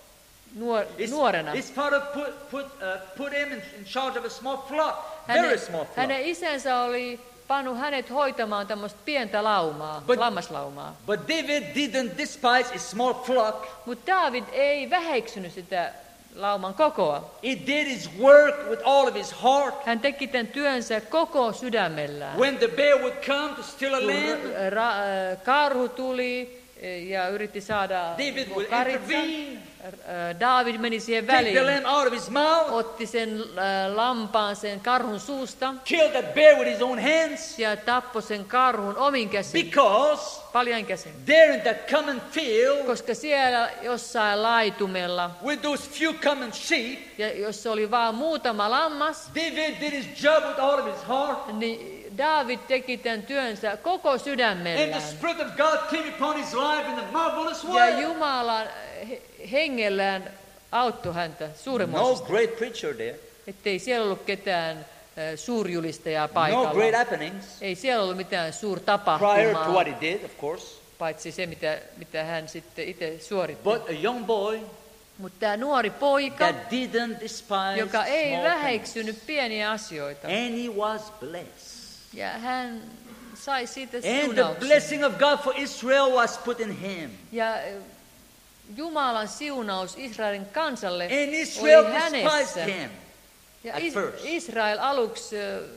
nuorena. His father put him in charge of a small flock, very small flock. Hänen isänsä oli pannut hänet hoitamaan tämmöistä pientä laumaa, But- lammaslaumaa. But David didn't despise his small flock. Mutta Daavid ei väheksynyt sitä lauman kokoa. He did his work with all of his heart. Hän teki tämän työnsä koko sydämellään. When the bear would come to steal a Kun lamb, karhu tuli ja yritti saada David would karitsan, intervene, Daavid meni siihen take the väliin, lamb out of his mouth, otti sen lampaan sen karhun suusta kill that bear with his own hands, ja tappoi sen karhun omin käsin, because paljain käsin. there in that common field, Koska siellä jossain laitumella, with those few common sheep, ja jossa oli vain muutama lammas, David did his job with all of his heart, niin Daavid teki tämän työnsä koko and the sydämellään. Spirit of God came upon his life in a marvelous Ja way. Jumalan hengellään auttoi häntä No suuremmoisesti. great preacher there, Ettei siellä ollut ketään suurjulistajaa no paikalla. great happenings Ei siellä ollut mitään prior to suurtapahtumaa, what he did, of course. paitsi se, mitä hän sitten itse suoritti. But a young boy Mutta tämä nuori poika, that didn't despise joka ei small väheksynyt things, pieniä asioita, and he was blessed. ja hän sai siitä And the siunauksen. blessing of God for Israel was put in him. Ja Jumalan siunaus Israelin kansalle And Israel oli despised hänessä. him. Ja at first. Israel aluksi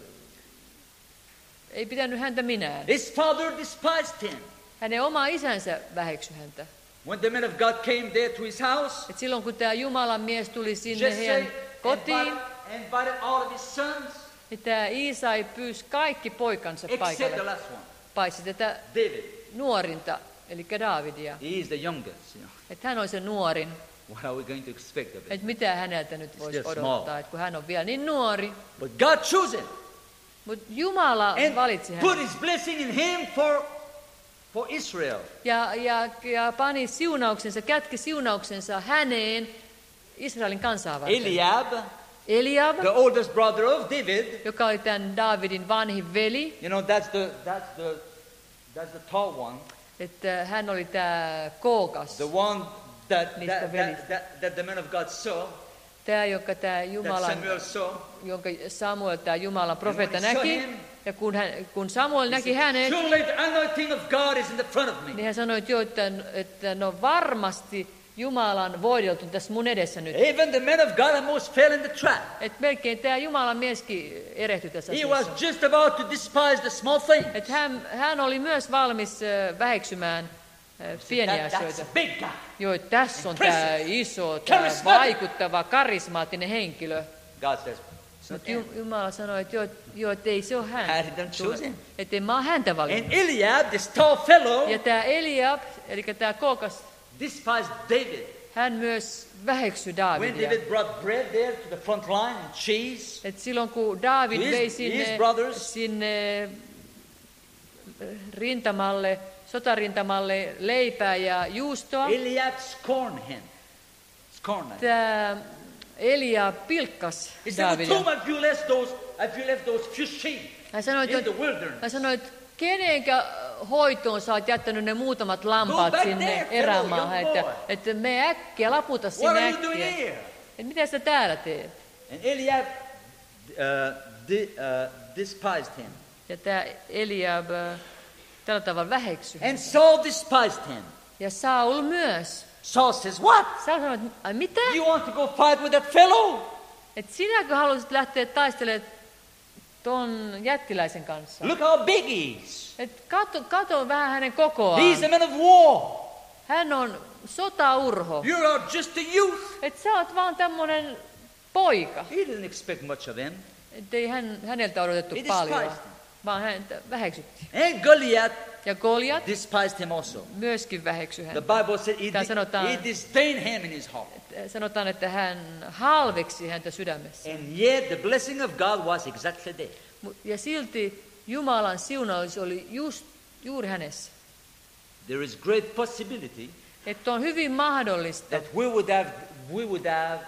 ei pitänyt häntä minään. His father despised him. Hänen oma isänsä väheksyi häntä. When the man of God came there to his house, Et silloin kun tämä Jumalan mies tuli sinne heidän Jesse kotiin, invited all of his sons, niin tämä Iisai pyysi kaikki poikansa except the paikalle, last one, paitsi tätä David. nuorinta, eli Daavidia. He is the youngest. Että hän on se nuorin, What are we going to expect of him? että mitä häneltä nyt voisi Still odottaa, small. että kun hän on vielä niin nuori. But God chose him Mutta Jumala valitsi and put hänet his blessing in him for Israel. ja pani siunauksensa, kätki siunauksensa häneen Israelin kansaa varten. Eliab, the oldest brother of David, joka oli tämän Daavidin vanhin veli, you know, that's the tall one, että hän oli tämä Kookas, the one that Niistä velistä. the man of God saw, tämä, joka tämä that Jumalan, Samuel saw. jonka Samuel, tämä Jumalan profeetta And when he saw näki, him, ja kun Samuel näki hänet, Surely the anointing of God is in the front of me. niin hän sanoi, että no varmasti Jumalan voideltu tässä mun edessä nyt. Even the man of God almost fell in the trap. Että melkein tämä Jumalan mieskin erehtyi tässä He was asiassa. just about to despise the small things. Että hän oli myös valmis väheksymään pieniä That's asioita. a big guy. Joo, tässä on Impressive. tämä iso, tämä Charismatic. vaikuttava, karismaattinen henkilö. God says, Mutta Jumala sanoi, että joo, että ei se ole I hän. didn't choose him. Että en mä ole häntä valinnut. And Eliab, this tall fellow, Ja tämä Eliab, eli tämä Kookas, despised David. hän myös väheksyi When Daavidia. David brought bread there to the front line and cheese, Et silloin kun Daavid His- vei his brothers- sinne rintamalle, sotarintamalle leipää ja juustoa, Eliab scorned him. Scorned him. tämä Elia pilkkas He said, "With whom Daavidia. have you left those few sheep Hän sanoi, in the että wilderness?" kenenkä hoitoon sä oot jättänyt ne muutamat lampaat back sinne there, fellow erämaahan, young boy. että me äkkiä laputa What sinne are you doing äkkiä. here? Että mitä sä täällä teet? And Eliab despised him. Ja tämä Eliab tällä tavalla väheksyi. And Saul despised him. Ja Saul myös. Saul says, "What? Saul sanoi, että ai mitä? You want to go fight with that fellow? Että sinäkö haluaisit lähteä taistelemaan ton jättiläisen kanssa? Look how big he is. Et kato vähän hänen kokoaan. He's a man of war. Hän on sotaurho. You are just a youth." Että sä oot vaan tämmönen poika. He didn't expect much of him. Että ei häneltä odotettu He paljon, despised him. vaan häntä väheksyttiin. And Goliath Ja Goliat despised him also. myöskin väheksyi The häntä. Bible said Tää sanotaan- he disdained him in his heart. Sanotaan, että hän halveksi häntä sydämessä. And yet the blessing of God was exactly there. Ja silti Jumalan siunaus oli juuri hänessä. There is great possibility Että on hyvin mahdollista, that we would have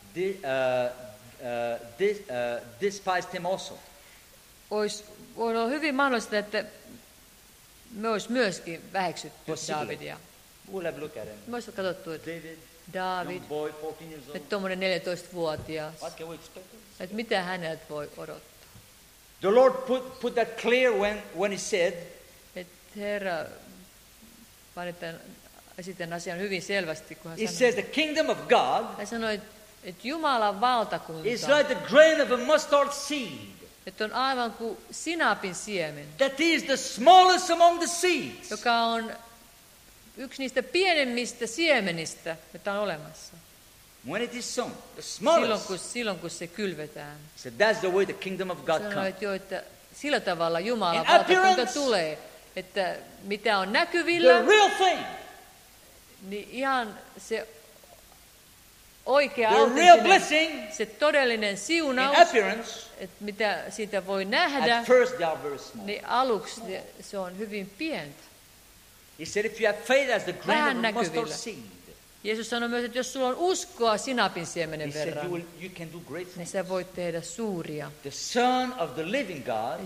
despised him also. olisi olla hyvin mahdollista, että me olisi myöskin väheksytty Possibly. Daavidia. We'll have a look at him. Me olisi katsottu, että David, Daavid, young boy, 14 years old. että tuommoinen 14-vuotias, What can we expect? että mitä häneltä voi odottaa. The Lord put that clear when he said, Että Herra esitän asian hyvin selvästi, kun hän he sanoi. says the kingdom of God Hän sanoi, että Jumalan valtakunta, is like the grain of a mustard seed. että on aivan kuin sinapin siemen, That is the smallest among the seeds. joka on yksi niistä pienemmistä siemenistä, mitä on olemassa. When it is sown, the Silloin smallest. kun se kylvetään. So that's the way the kingdom of God Sanoi, comes. että, että sillä tavalla Jumalan In valtakunta appearance, tulee, että mitä on The näkyvillä, real thing, niin ihan se oikea, the real autenttinen, blessing se todellinen in siunaus, appearance, että mitä siitä voi nähdä, at first they are very small. niin aluksi se on hyvin pientä. He said if you have faith as the grain Vähän of a mustard näkyvillä. seed, Jeesus sanoi myös, että jos sulla on uskoa sinapin he siemenen said verran, you can do great niin things. sä voit tehdä suuria. The Son of the living God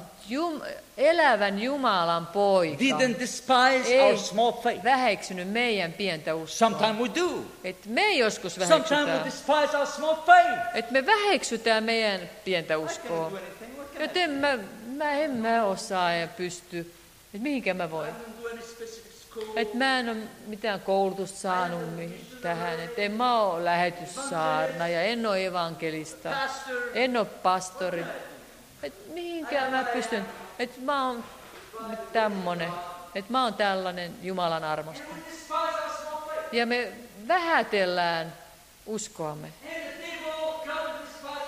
Elävän Jumalan poika didn't despise ei our small faith. väheksynyt meidän pientä uskoa. Sometimes we do. Että me joskus Sometimes we väheksytään. despise our small faith. Että me väheksytään meidän pientä I can't uskoa. do anything. What can I Joten en mä osaa ja pysty. Että mihinkä mä voin. do? Do any specific school? Että mä en ole mitään koulutusta saanut tähän. Että en mä ole lähetyssaarna ja en ole evankelista. Pastor, En ole pastori. Että mihinkä mä pystyn. Että mä oon nyt tämmönen. Että mä oon tällainen Jumalan armosta. despise our small faith. Ja me vähätellään uskoamme. And the devil comes and despise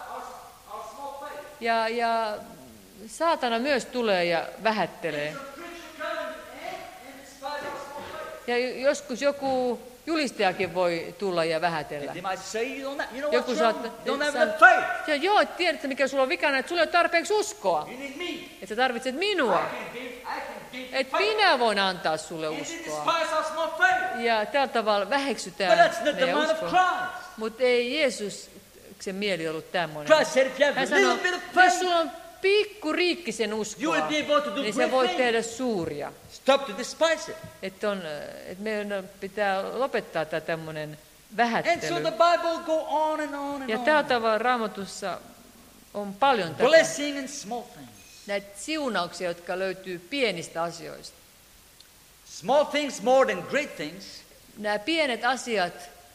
our small faith. Ja saatana myös tulee ja vähättelee. So preacher comes and despise our small faith. Ja joskus joku julistajakin voi tulla ja vähätellä. They might say you know Joku what's wrong? saattaa- Don't have sa- enough faith. Ja joo, tiedätkö mikä sulla on vikana, että sulla ei ole tarpeeksi uskoa. You need me. Että sä tarvitset minua. I can give Että minä voin antaa sulle He uskoa. despise our small faith. Ja tällä tavalla But väheksytään that's not the meidän mind of uskoa. Christ. Mutta ei Jeesuksen mieli ollut tämmöinen. Christ said if you have Hän a little sanoi, bit of jos faith, sulla on pikku riikkisen you uskoa, will be able to do niin sä great voit things. tehdä suuria. Stop to despise it. Että meidän pitää lopettaa tämä tämmöinen And so vähättely. the Bible go on and on and Ja tällä on. tavalla Raamatussa on paljon tätä. Blessing in small things. Näitä siunauksia, jotka löytyy pienistä asioista. Small things more than great things Nämä pienet asiat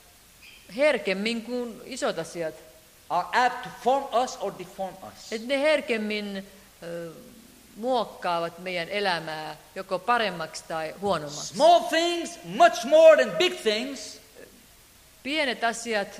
herkemmin kuin isot asiat. are apt to form us or deform us. Että ne herkemmin muokkaavat meidän elämää joko paremmaksi tai huonommaksi. Small things much more than big things Pienet asiat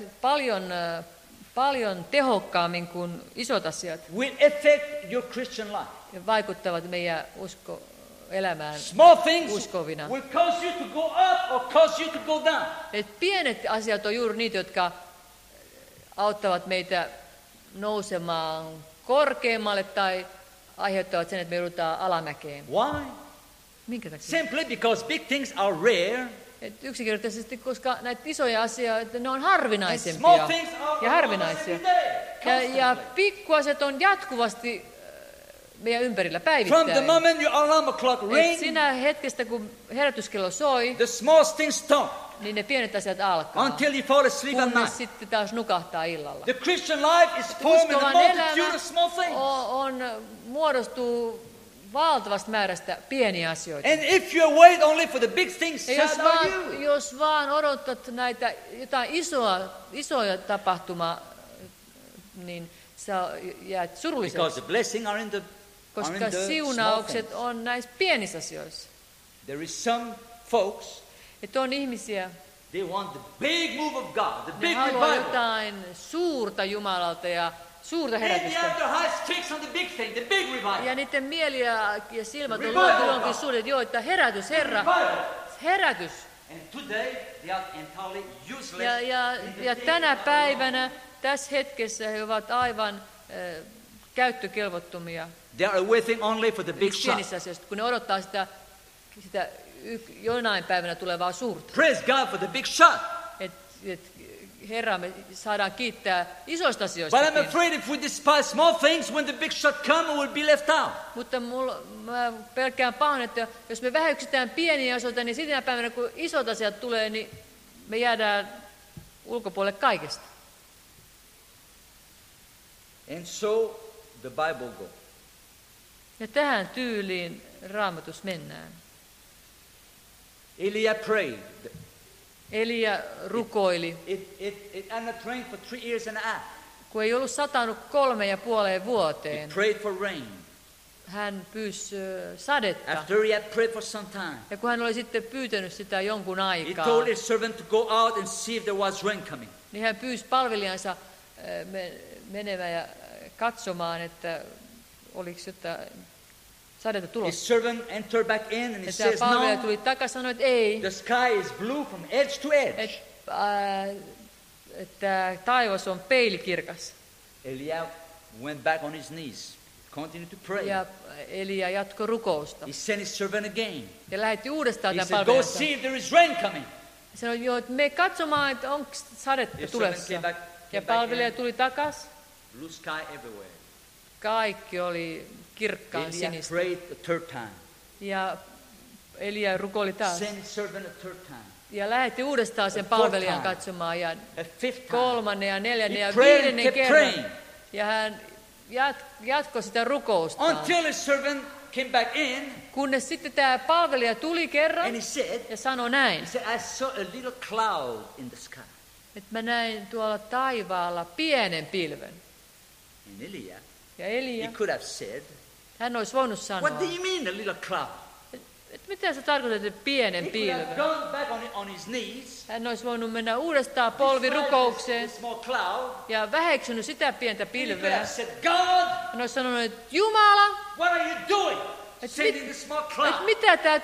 paljon tehokkaammin kuin isot asiat will affect your Christian life. vaikuttavat meidän elämään Small things uskovina. will cause you to go up or cause you to go down. Et pienet asiat on juuri niitä, jotka auttavat meitä nousemaan korkeammalle tai aiheuttavat sen, että me joudutaan alamäkeen. Why? Minkä takia? Simply because big things are rare. Et yksinkertaisesti, koska näitä isoja asioita, ne on And harvinaisempia small things are ja around us harvinaisia. every day, Ja constantly. pikkuasiat on jatkuvasti meidän ympärillä From the päivittäin. moment your alarm clock Et rings, sinä hetkestä, kun herätyskello soi, the small things stop niin ne pienet asiat alkaa, until you fall asleep at kunnes night. sitten taas nukahtaa illalla. The Christian life is formed in a Uskovan multitude elämä of small things. muodostuu valtavasta määrästä pieniä asioita. And if you wait only for the big things, Ja sad are you. jos vaan odotat näitä jotain isoja tapahtumaa, niin sä jäät Because surulliseksi, the blessing are in the koska small siunaukset things. on näissä pienissä asioissa. There is some folks, Että on ihmisiä, they want the big move of God, the ne big haluaa revival. jotain suurta Jumalalta ja suurta And they herätystä. have their eyes fixed on the big thing, the big revival. Ja niiden mieli ja silmät on Revival. luotu johonkin suuret, joo, että herätys, Herra, Revival. herätys. And today they are entirely useless. Ja tänä päivänä, tässä hetkessä he ovat aivan käyttökelvottomia They are waiting only for the big shot. pienissä asioissa, kun ne odottaa sitä jonain päivänä tulevaa suurta. Praise God for the big shot. Et Herra, me saadaan kiittää isoista But I'm asioista. afraid if we despise small things, when the big shot comes, we will be left out. Mutta mä pelkään pahoin, että jos me väheksytään pieniä asioita, niin sinä päivänä kun isot asiat tulee, niin me jäädään ulkopuolelle kaikesta. And so the Bible goes. Ja tähän tyyliin Raamatus mennään. Eliah prayed. Elia rukoili, It had not rained for 3 years and a half. kun ei ollut satanut 3,5 vuoteen. He prayed for rain. Hän pyysi sadetta. After he had prayed for some time, Ja kun hän oli sitten pyytänyt sitä jonkun he aikaa, told his servant to go out and see if there was rain coming. niin hän pyysi palvelijansa menemään ja katsomaan, että oliko jotain sadetta tulossa. His servant entered back in and he Ja tämä says, palvelija no, tuli takaisin ja sanoi, että ei, the sky is blue from edge to edge. että taivas on peilikirkas. Eliah went back on his knees, continued to pray. Ja Elia jatkoi rukousta. He sent his servant again. Ja lähetti uudestaan He tämän said, go palvelijansa. see if there is rain coming. Hän sanoi, joo, että me katsomaan, että onko sadetta His servant tulessa. came back Ja palvelija in. tuli takaisin. Blue sky everywhere. Kaikki oli kirkkaan Eliah sinistä. prayed the third time. Ja Elia rukoili taas. Sent his servant a third time. Ja lähetti uudestaan sen The fourth palvelijan time. katsomaan. Ja A fifth time. 3. ja 4. He ja prayed and 5. kept kerran. praying. Ja hän jatkoi sitä rukoustaan. Until his servant came back in Kunnes sitten tämä palvelija tuli kerran and he said, ja sanoi näin, I saw a little cloud in the sky. että mä näin tuolla taivaalla pienen pilven. And Eliah, Ja he Elia, could have said, hän olisi voinut sanoa, what do you mean a little cloud? että mitä sä tarkoitat, että pienen He could have pilven? gone back on his knees, Hän olisi voinut mennä uudestaan despised polvirukoukseen this small cloud. ja väheksynyt sitä pientä He could pilveä. have said, God, Hän olisi sanonut, että Jumala, what are you doing? Et Sending mit- this small että cloud. mitä tää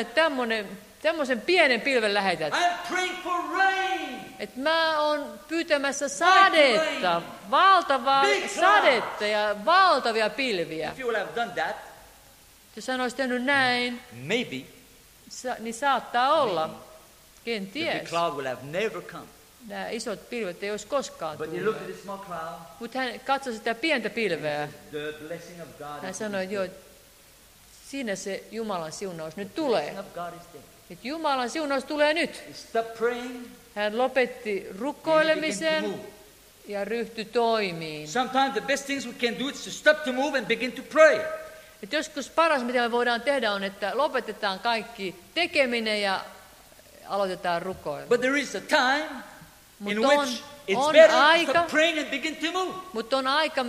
tämmöisen pienen pilven lähetät? I'm praying for rain. Että mä oon pyytämässä sadetta, valtavaa Big clouds. sadetta ja valtavia pilviä. If you would have done that, Jos hän olisi tehnyt näin, maybe niin saattaa olla, the big kenties, cloud would have never come. nämä isot pilvet ei olisi koskaan But he tullut. looked at the small cloud. Mutta hän katsoi sitä pientä pilveä. The blessing of God Hän is sanoi, että joo, siinä se Jumalan siunaus nyt tulee. blessing of God is there. Että Jumalan siunaus tulee nyt. He stopped praying. Hän lopetti And he began to rukoilemisen move. ja ryhtyi toimiin. Sometimes the best things we can do is to stop to move and begin to pray. Että joskus paras, mitä me voidaan tehdä, on, että lopetetaan kaikki tekeminen ja aloitetaan rukoilla. But there is a time in Mutta which it's on better to aika, stop praying and begin to move. mutta on aika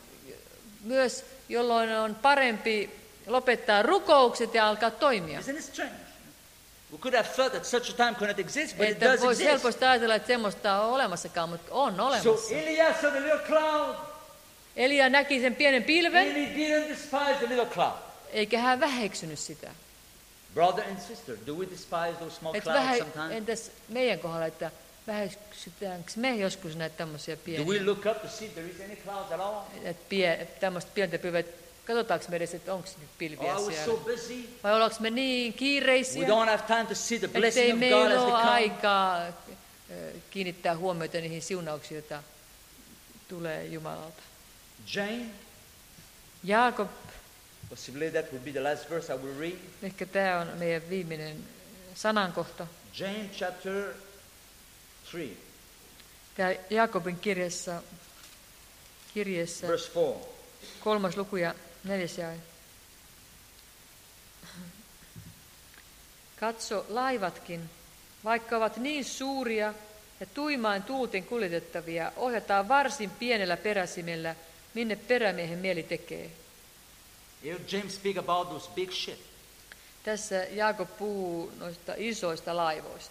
myös, jolloin on parempi lopettaa rukoukset ja alkaa toimia. Isn't it strange? We could have thought that such a time could not exist, but it Että does voisi exist. helposti ajatella, että semmoista on olemassakaan, mutta on So olemassa. Eliah saw the little cloud, Elia näki sen pienen and pilven, he didn't despise the little cloud. eikä hän väheksynyt sitä. Brother and sister, do we despise those small clouds sometimes? Entäs meidän kohdalla, että väheksytäänkö me joskus näitä tämmöisiä Do pieniä? we look up to see if there is any clouds at all? Tämmöistä pientä pilveä, katsotaanko me edes, että onko nyt pilviä Oh, I was siellä? so busy. Vai ollaanko me niin kiireisiä, We don't have time to see the ettei blessing of God meillä as they ole come. aikaa kiinnittää huomiota niihin siunauksiin, joita tulee Jumalalta. James, Jaakob, possibly that would be the last verse I will read. ehkä tämä on meidän viimeinen sanankohta. James chapter 3, Tämä Jaakobin kirjassa verse 4. 3. luku ja 4. jae. Katso, laivatkin, vaikka ovat niin suuria ja tuimaan tuulten kuljetettavia, ohjataan varsin pienellä peräsimellä, minne perämiehen mieli tekee. Here James speak about those big ships. Tässä Jaakob puhuu noista isoista laivoista.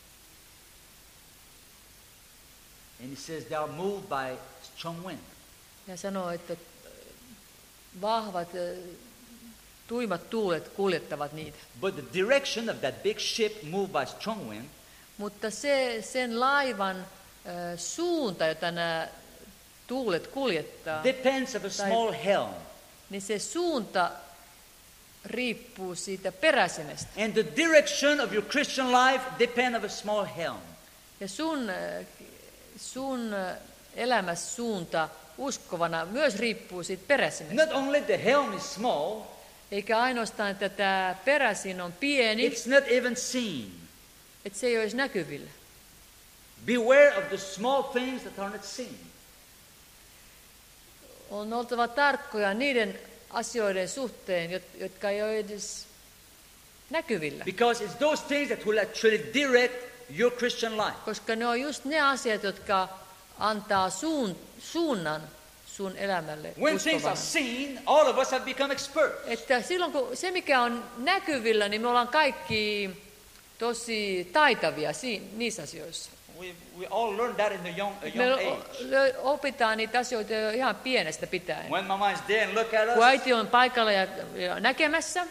And he says they are moved by strong wind. Ja sanoo, että vahvat, tuimat tuulet kuljettavat niitä. But the direction of that big ship moved by strong wind Mutta sen laivan suunta, jota nämä tuulet kuljettaa, depends of a small helm. niin se suunta riippuu siitä peräsimestä. And the direction of your Christian life depends of a small helm. Ja sun elämässä suunta uskovana myös riippuu siitä peräsimestä. Not only the helm is small, Eikä ainoastaan, että tämä peräsin on pieni, it's not even seen. että se ei olisi näkyvillä. Beware of the small things that are not seen. On oltava tarkkoja niiden asioiden suhteen, jotka ei ole edes näkyvillä. Because it's those things that will actually direct your Christian life. Koska ne on just ne asiat, jotka antaa suunnan sun elämälle When things are uskovana. seen, all of us have become experts. Että silloin kun se mikä on näkyvillä, niin me ollaan kaikki tosi taitavia niissä asioissa. We all learned that in a young Me age. opitaan niitä asioita jo ihan pienestä pitäen. When mama is there and look at Kun us, äiti on paikalla ja näkemässä,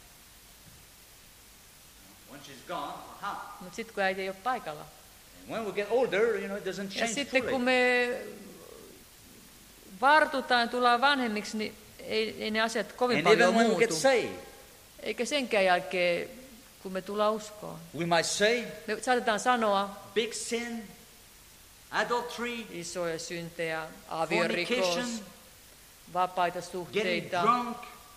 when she's gone, aha. mutta sitten kun äiti ei ole paikalla. And when we get older, it doesn't Ja change sitten kun fully. me vartutaan, tullaan vanhemmiksi, niin ei ne asiat kovin And paljon even when we get muutu. saved, Eikä senkään jälkeen, kun me tullaan uskoon. we might say, Me saatetaan sanoa big sin, adultery, isoja syntejä, aviorikos, fornication, vapaita getting suhteita, drunk.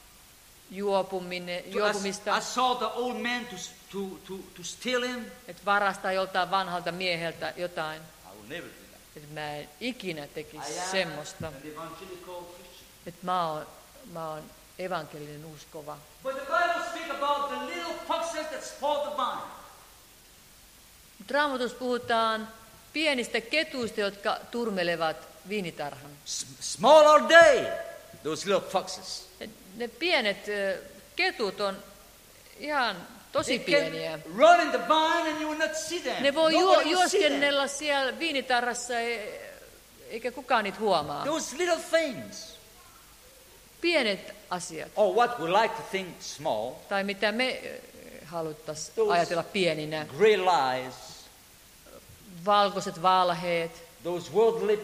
juopumista, I saw the old man to steal him. että varastaa joltain vanhalta mieheltä jotain. I will never do that. Että mä en ikinä tekisi I am semmoista. an evangelical Christian. Että mä oon evankelinen uskova. But the Bible speaks about the little foxes that spoil the vine. Mutta Raamatussa puhutaan pienistä ketuista, jotka turmelevat viinitarhan. Small are they, those little foxes. Ja ne pienet ketut on ihan tosi They can pieniä. run in the vine and you will not see them. Ne voi Nobody will see them. juoskennella siellä viinitarhassa, eikä kukaan niitä huomaa. Those little things. Pienet asiat, Or what we like to think small, tai mitä me haluttaisiin Those- ajatella pieninä. great lies, Valkoiset valheet, those worldly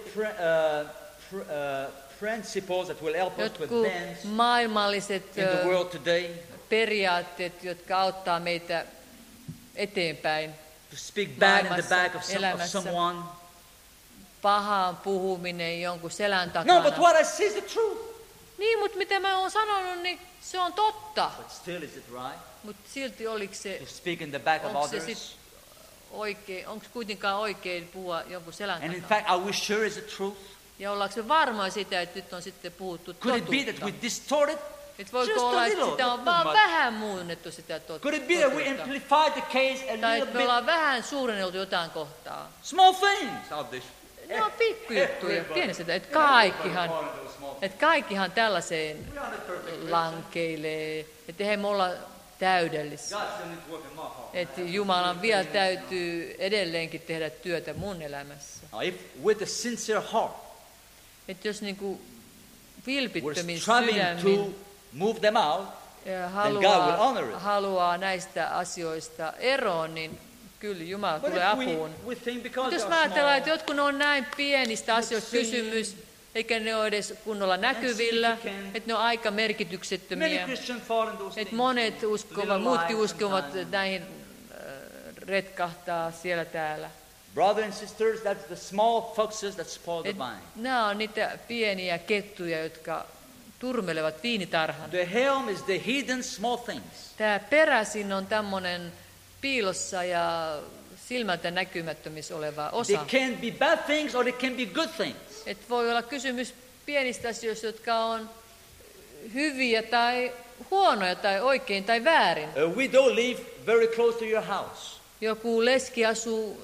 principles that will help us to jotkut advance maailmalliset in the world today, periaatteet, jotka auttaa meitä eteenpäin. to speak bad in the Maailmassa, back of elämässä. someone. Pahaan puhuminen jonkun selän takana. No, but what I say is the truth. Niin, mutta mitä mä oon sanonut, niin se on totta. But still, is it right Mutta silti oliko se to speak in the back of onko se others? sit oikein, onko kuitenkaan oikein puhua jonkun selän And in takana? fact, are we sure is the truth? Ja ollaanko se varmaa sitä, että nyt on sitten puhuttu Could it be that totuutta? we distorted? Että voiko Just a olla, että little, sitä on not vaan much. vähän muunnettu sitä Could it be that we totuutta? amplified the case a Tai little että me bit? ollaan vähän suurenneltu jotain kohtaa. Small things of this. Ne on pikkujuttuja, pienistä, että kaikkihan tällaiseen lankeilee. Että eihän me olla täydellisiä. God still needs work in my heart. Että Jumalan vielä täytyy edelleenkin tehdä työtä mun elämässä. Now, if with a sincere heart Että jos niinku we're vilpittömin striving to sydämin move them out, ja then God will honor it. haluaa näistä asioista eroon, niin kyllä Jumala But tulee if apuun. we think Mutta because jos they me are ajatellaan, small, että jotkut ne on näin pienistä asioista seem kysymys, eikä ne ole edes kunnolla näkyvillä, insignificant. että ne on aika many merkityksettömiä, Christians fall in those että things. monet uskovat, Little muutkin lies uskovat sometimes. näihin retkahtaa siellä täällä. Brothers and sisters, that's the small foxes that spoil the vine. Nämä on niitä pieniä kettuja, jotka turmelevat viinitarhan. The helm is the hidden small things. Tämä peräsin on tämmöinen piilossa ja silmältä näkymättömissä oleva They osa. can be bad things or they can be good things. Että voi olla kysymys pienistä asioista, jotka on hyviä tai huonoja tai oikein tai väärin. A widow live very close to your house. Joku leski asuu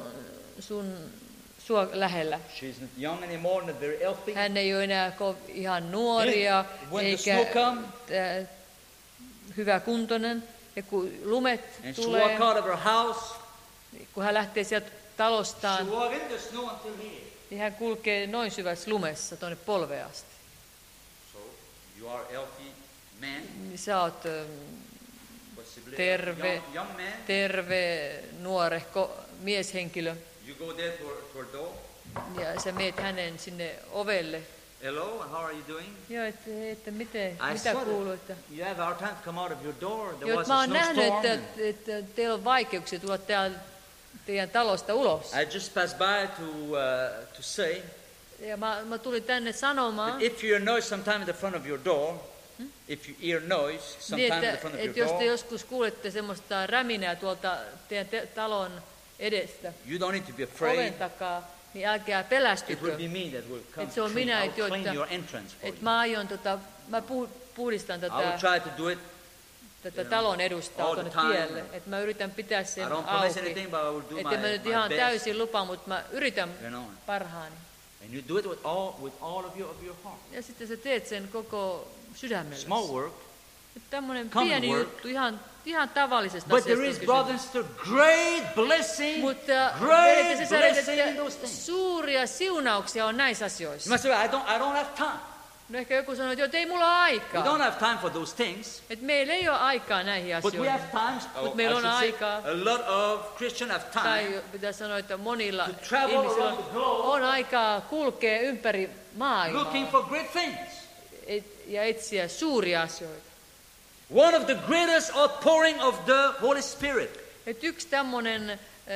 sua lähellä. She's not young anymore, not very healthy. Hän ei ole enää ihan nuoria When the eikä snow come, hyväkuntoinen. Ja kun lumet and she tulee, walk out of her house, kun hän lähtee sieltä she talostaan, walk in the snow until here. niin hän kulkee noin syvässä lumessa tuonne polveen asti. So you are healthy man, Niin sä oot possibly Terve. young man. terve, nuorehko mieshenkilö. You go there to her door. Ja sä meet hänen sinne ovelle. Hello, and how are you doing? Joo, että I mitä saw kuuluu? that you have a hard time to come out of your door. There Joo, was mä a oon nähnyt, snowstorm. että teillä on vaikeuksia tulla teidän talosta ulos. I just passed by to say Ja mä tulin tänne sanomaan, that if you hear noise sometime in the front of your door, if you hear noise niin sometime in the front of että your jos te door, joskus kuulette semmoista räminää tuolta teidän talon edestä, you don't need to be oven afraid. takaa, niin älkää It pelästykö. will be me that will come Et se on clean. minä, I will että clean your entrance for Et you. mä aion puhdistan I will tätä try to do it. talon edustaa all the tuonne time. tielle. Että mä yritän pitää I sen don't promise auki. anything, but I will do Että mä nyt my ihan best. täysin lupaan, mutta mä yritän You know. parhaani. And you do it with all of your heart. Ja sitten sä teet sen koko sydämellä. Small work. Tämmöinen common pieni work. juttu, ihan tavallisesta But asiasta there on is, kysymys. brothers and sisters, great blessing, Mutta great vedet ja sisaret, blessing in että those things. suuria siunauksia on näissä You asioissa. must say, I don't have time. No ehkä joku sanoo, että ei mulla ole We aikaa. don't have time for those things. Että meillä ei ole aikaa näihin But we asioihin. have times, But meillä on I should say, aikaa. a lot of Christians have time Tai pitää sanoa, että monilla to travel ihmisillä around the globe on aikaa kulkea ympäri maailmaa looking for great things. ja etsiä suuria asioita. One of the greatest outpouring of the Holy Spirit Et yksi tämmöinen,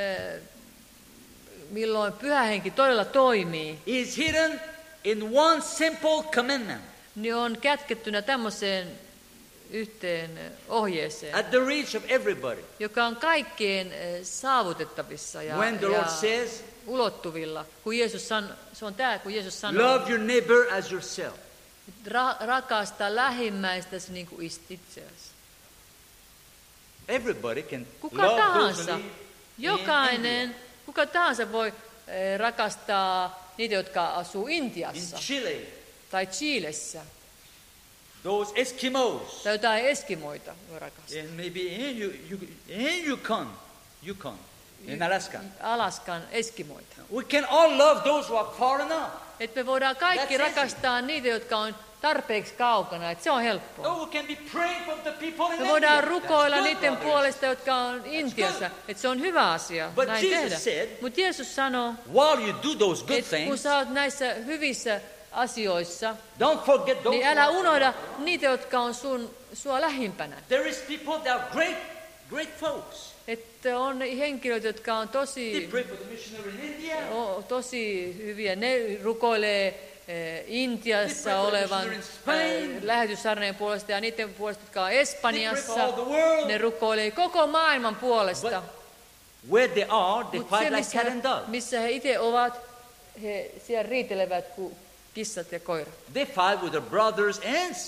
milloin Pyhä Henki todella toimii, is hidden in one simple commandment niin on kätkettynä tämmöiseen yhteen ohjeeseen, at the reach of everybody. joka on kaikkien saavutettavissa When the Lord says, ulottuvilla. Kun Jeesus se on tämä, kun Jeesus sanoo, love your neighbor as yourself. rakasta lähimmäistäsi niin kuin itseäsi. Everybody can Kuka love those tahansa, who live jokainen, kuka tahansa voi rakastaa niitä, jotka asuu in Intiassa Chile, tai Chilessä those Eskimos, tai jotain eskimoita voi rakastaa. and maybe in Yukon, in Alaska. Alaskan eskimoita. We can all love those who are far enough. Että me voidaan kaikki That's easy. rakastaa niitä, jotka on tarpeeksi kaukana, että se on helppoa. Oh, we can be praying for the people in Me voidaan India. rukoilla That's good, niiden brothers. puolesta, jotka on Intiassa, että se on hyvä asia But näin Jesus tehdä. said, Mutta Jeesus sanoo, while you do those good että kun things, sä oot näissä hyvissä asioissa, don't forget those niin who älä are unohda niitä, jotka on sua lähimpänä. There is people that are great folks. Että on henkilöitä, jotka on They tosi, pray for the missionary in India. tosi hyviä. Ne rukoilee Intiassa olevan lähetysarneen puolesta ja niiden puolesta, jotka on They pray Espanjassa. for all the world. Ne rukoilee koko maailman puolesta. But where they are, they Mutta fight se, like cat and dog. missä he itse ovat, he siellä riitelevät kuin kissat ja koirat. They fight with their brothers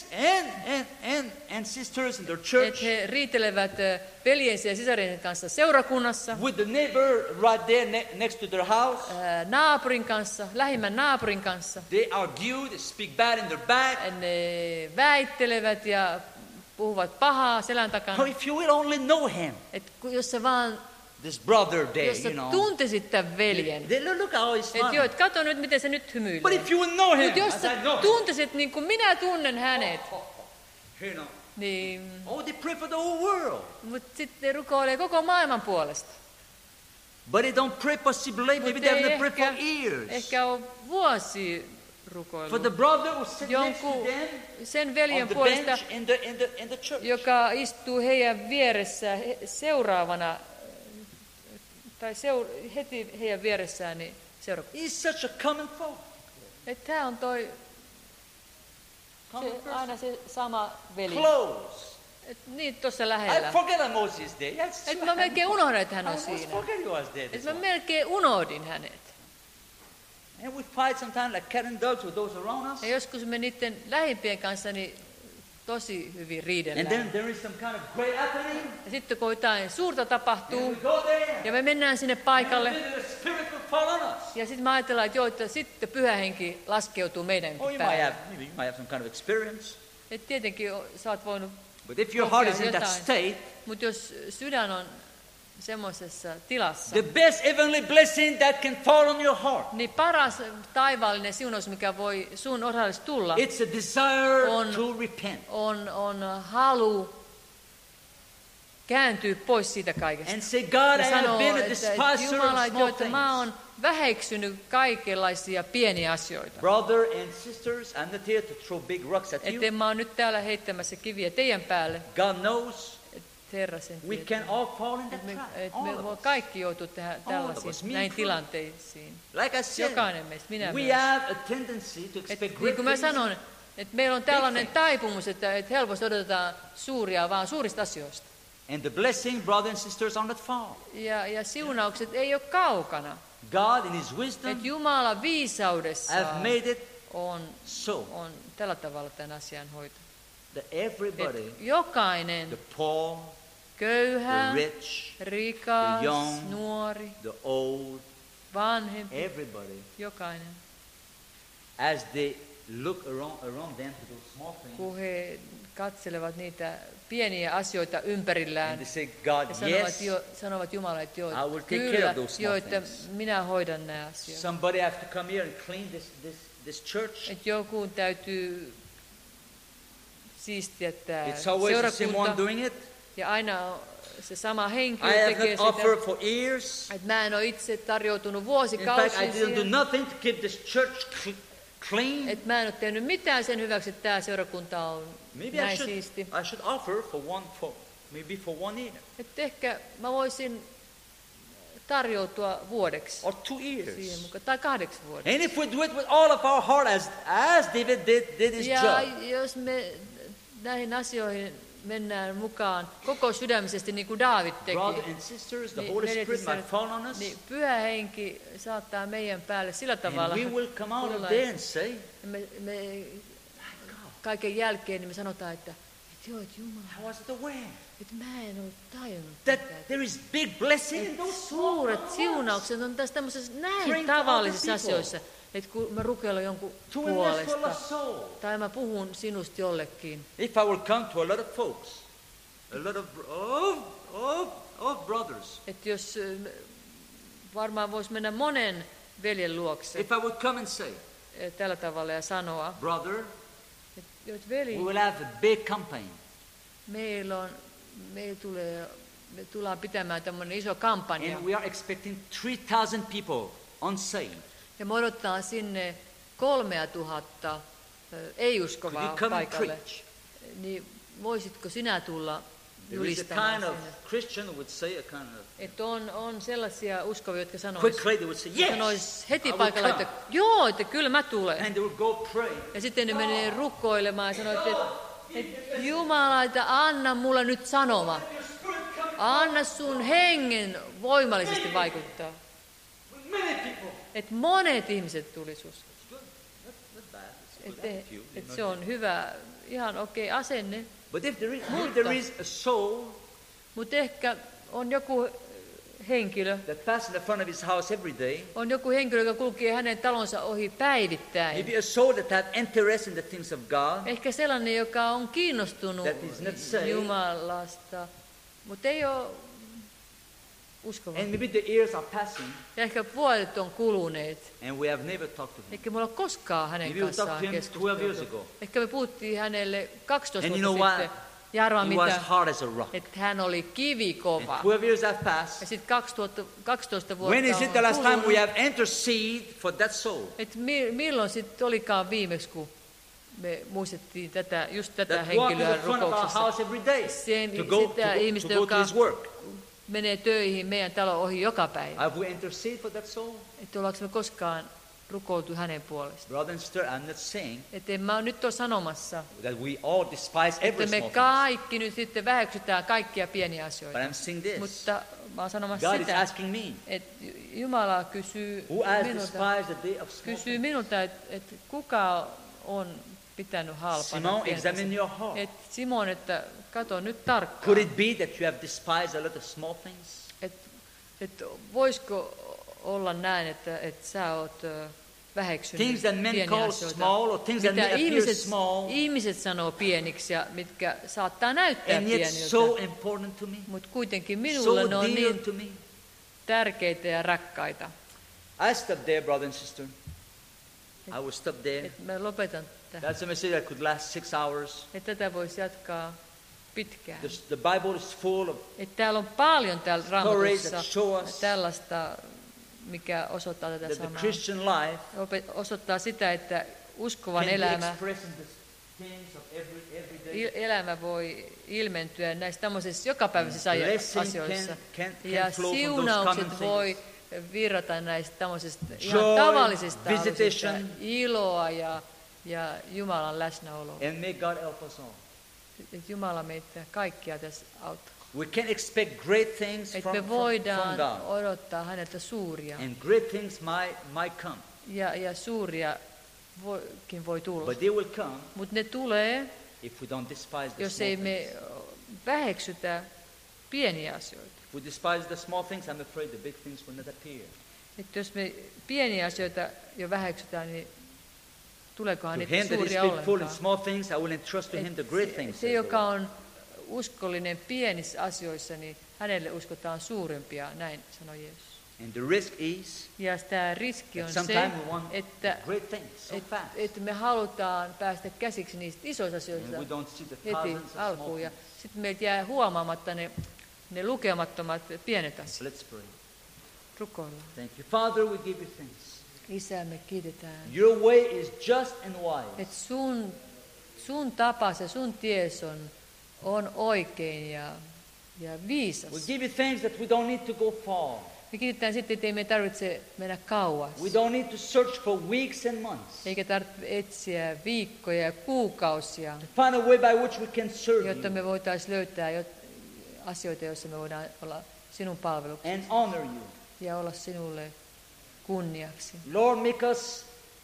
and sisters in their Että church, he riitelevät veljensä ja sisarien kanssa seurakunnassa, with the neighbor right there next to their house. naapurin kanssa, lähimmän naapurin kanssa. They argue, they speak bad in their back. Ne väittelevät ja puhuvat pahaa selän takana. Oh, if you will only know him, Että jos sä vaan, this brother there, jos sä you know. tuntisit tämän veljen, Look how he's että joo, smiling. et kato nyt, miten se nyt But hymyilee. if you will know him, Mutta jos as sä I know him, tuntisit niin kuin minä tunnen hänet, you know, Niin, Oh, they pray for the whole world. mutta sitten rukoilee koko maailman puolesta. But they don't pray possibly, maybe Mutta they ei haven't prayed for years. ehkä on vuosi For rukoillut. the brother who sits next to Jonkun them sen on veljen the puolesta, bench in the church. joka istuu heidän vieressään seuraavana, tai heti heidän vieressään, niin He's such a common folk. Tämä on Common person. aina se sama veli. Close. Niin tuossa I lähellä. forget that Moses there. Yes, Et mä melkein unohdin, että hän I on almost siinä. forget he was there. Et This mä one. melkein unohdin hänet. And we fight sometimes like cat and dogs with those around us. Ja joskus me niiden lähimpien kanssa niin tosi hyvin And riidellään. then there is some kind of great happening. Ja sitten kun jotain suurta tapahtuu, And we go there. ja me mennään sinne paikalle, And then the Spirit will fall on us. ja sitten me ajatellaan, että joo, että sitten pyhä henki laskeutuu meidän Oh, you päälle. maybe you might have some kind of experience. Et tietenkin sä oot voinut, But if your heart is in kokea that state, mutta jos sydän on semmoisessa tilassa, the best heavenly blessing that can fall on your heart, niin paras taivaallinen siunaus, mikä voi sun osalle tulla, it's a desire On- to repent on halu kääntyä pois siitä kaikesta. and say, God, Ja I have sanoo, been a että despiser Jumala, of small että mä things. oon väheksynyt kaikenlaisia pieniä asioita. Brother and sisters, I'm not here to throw big rocks at Että you. mä oon nyt täällä heittämässä kiviä teidän päälle. God knows Että Herra sen we tietää. can all fall in that Että me, trap. että All me of voi us. kaikki joutua tähän All of tällaisiin, us, me näin included. tilanteisiin. Like I said, Jokainen meistä, minä we myös. have a tendency to Et, expect niin great kuin mä things. sanon, että meillä on tällainen things. taipumus, että helposti odotetaan suuria, vaan suurista asioista. And the blessing, brothers and sisters, are not far. Ja siunaukset ei ole kaukana. God, in His wisdom, Että Jumala have viisaudessaan made it on so tällä tavalla tämän asian hoito. that everybody, Et jokainen, the poor, köyhä, the rich, rikas, the young, nuori, the old, vanhempi, everybody, jokainen, as they look around them to those small things, kun he katselevat niitä pieniä asioita and ympärillään they say, ja God, sanovat, yes, sanovat Jumalalle, että joo, I will take care kyllä, of those small joo, että things. minä hoidan nämä asiat. somebody have to come here and clean this church. Että joku täytyy siistiä tämä It's always the same one seurakunta, doing it. ja aina on se sama henkilö I have tekee not sitä. offered for years. Että mä en ole itse tarjoutunut In fact, vuosikausiin I didn't do siihen. nothing to keep this church clean. Että mä en ole tehnyt mitään sen hyväksi, että tämä seurakunta on Maybe näin siisti. I should offer maybe for 1 year Että ehkä mä voisin tarjoutua vuodeksi or 2 siihen years. mukaan, tai 8 vuodeksi. And if we do it with all of our heart as David did his Ja job, jos me näihin asioihin mennään mukaan koko sydämisesti, niin kuin Daavid brothers teki, and sisters, the niin, Holy veljet ja Spirit might sisaret, fall on us, niin pyhä henki saattaa meidän päälle sillä tavalla, and we will come out of tulla, there and say, me kaiken jälkeen niin me sanotaan, että joo, että Jumala, I wasn't aware että mä en ole tajunnut that tätä. there is big blessing in Että those suuret small siunaukset on tässä tämmöisessä näin Praying for tavallisissa other people. asioissa, että kun mä rukoilen jonkun to win this for puolesta, lost soul. tai mä puhun sinusta jollekin, If I will come to a lot of folks, a lot of brothers, että jos varmaan voisi mennä monen veljen luokse if I would come and say, tällä tavalla ja sanoa, brother, että veli, we will have a big campaign. me tullaan pitämään tämmöinen iso kampanja, And we are expecting 3,000 people unsaved. ja me odottaa sinne 3000 ei-uskovaa Could you come and paikalle, preach? niin voisitko sinä tulla There is a julistamaan kind of sinne? Christian who would say a kind of Että on sellaisia uskovia, jotka quickly they would say, yes, sanois heti I will paikalla, come. että joo, että kyllä mä tulen. And they would go pray. Ja sitten ne menee rukoilemaan ja sanoo, että Jumala, että anna mulle nyt sanoma. Anna sun hengen voimallisesti vaikuttaa. Many people. Että monet ihmiset tuli susta. Not bad. It's a good Että attitude, you know. se on hyvä, ihan okei asenne. But if Mutta- there is a soul Mutta ehkä on joku henkilö, that passes in the front of his house every day, joka kulkee hänen talonsa ohi päivittäin. maybe a soul that has interest in the things of God, Ehkä sellainen, joka on kiinnostunut That is not saved. Jumalasta, mutta ei ole uskova. and maybe the years are passing, Ja ehkä vuodet on kuluneet. and we have never talked to him. Ehkä me ollaan koskaan hänen Maybe we talked kanssaan to him 12 years keskusteltu. ago. Ehkä me puhuttiin hänelle 12 And you vuotta know sitten. what? Ja arvaa he was mitä, hard as a rock. että hän oli kivikova. And 12 years have Ja passed. sitten 12 vuotta When is it the on last time we kulunut, have interceded for that soul? että milloin sitten olikaan viimeksi, kun me muistettiin just tätä That walk in henkilöä the front of our rukouksessa. house every day Sen, to go sitä ihmistä, to joka his work. menee töihin meidän talon ohi joka päivä. Have we interceded for that soul? Että ollaanko me koskaan rukoiltu hänen puolestaan. Brother and sister, I'm not saying Että en mä nyt ole sanomassa, that we all despise että every me small thing. kaikki nyt sitten väheksytään kaikkia pieniä But asioita. I'm saying this. Mutta mä oon sanomassa God is sitä, asking me, että Jumala kysyy who has minulta, despised the day of small kysyy things? minulta, että kuka on pitänyt halpana. Simon, pientä examine your heart. Et Simon, että kato nyt tarkkaan, Could it be that you have despised a lot of small things? että voisiko olla näin, että sä oot väheksynyt Things that men pieniä call asioita, small or things that mitä may appear ihmiset, small, ihmiset sanoo pieniksi ja mitkä saattaa näyttää and yet pieniltä, so important to me, mutta kuitenkin so minulle ne on dear niin to me. tärkeitä ja rakkaita. I stop there, brother and sister. I will stop there. Että mä lopetan tähän. That's a message that could last 6 hours. Että tätä voisi jatkaa pitkään. The Bible is full of Että täällä on paljon täällä stories that Raamatussa show us tällaista, mikä osoittaa tätä that the samaa. Christian life Osoittaa sitä, että uskovan can be elämä, expressed in the things of every day. elämä voi ilmentyä näissä tämmöisissä jokapäiväisissä Blessing asioissa. can Ja flow from those siunaukset common voi things. virrata näistä tämmöisistä ihan Joy, tavallisista asioista, visitation. iloa ja Jumalan läsnäoloa. And may God help us all. Että Jumala meitä kaikkia tässä auttaa. We can expect great things Että from me voidaan God. odottaa häneltä suuria. And great things might come. Ja suuriakin voi tulla. But they will come Mutta ne tulee, if we don't despise the jos small ei things. me väheksytä pieniä asioita. If we despise the small things, I'm afraid the big things will not appear. Että jos me pieniä asioita jo väheksytään, niin tuleekohan To niitä him that is suuria faithful in ollenkaan. small things, I will entrust to him the great things. Se, says the joka Lord. on uskollinen pienissä asioissa, niin hänelle uskotaan suurempia, näin sanoi Jeesus. And the risk is Ja tämä riski on that se, sometimes we want että great things so fast. että me halutaan päästä käsiksi niistä isoista And asioista we don't see the heti thousands of small alkuun. Ja things. sitten meiltä jää huomaamatta ne lukemattomat pienet asiat. Let's pray. Rukoillaan. Thank you. Father, we give you thanks. Isä, me kiitetään, Your way is just and wise. että sun tapas ja sun ties on oikein ja viisas. We give you thanks that we don't need to go far. Me kiitetään sitten, että ei me tarvitse mennä kauas. We don't need to search for weeks and months Eikä tarvitse etsiä viikkoja ja kuukausia, to find a way by which we can serve jotta you me voitaisiin löytää asioita, joissa me voidaan olla sinun palveluksessa and honor you. ja olla sinulle kunniaksi. Lord, make us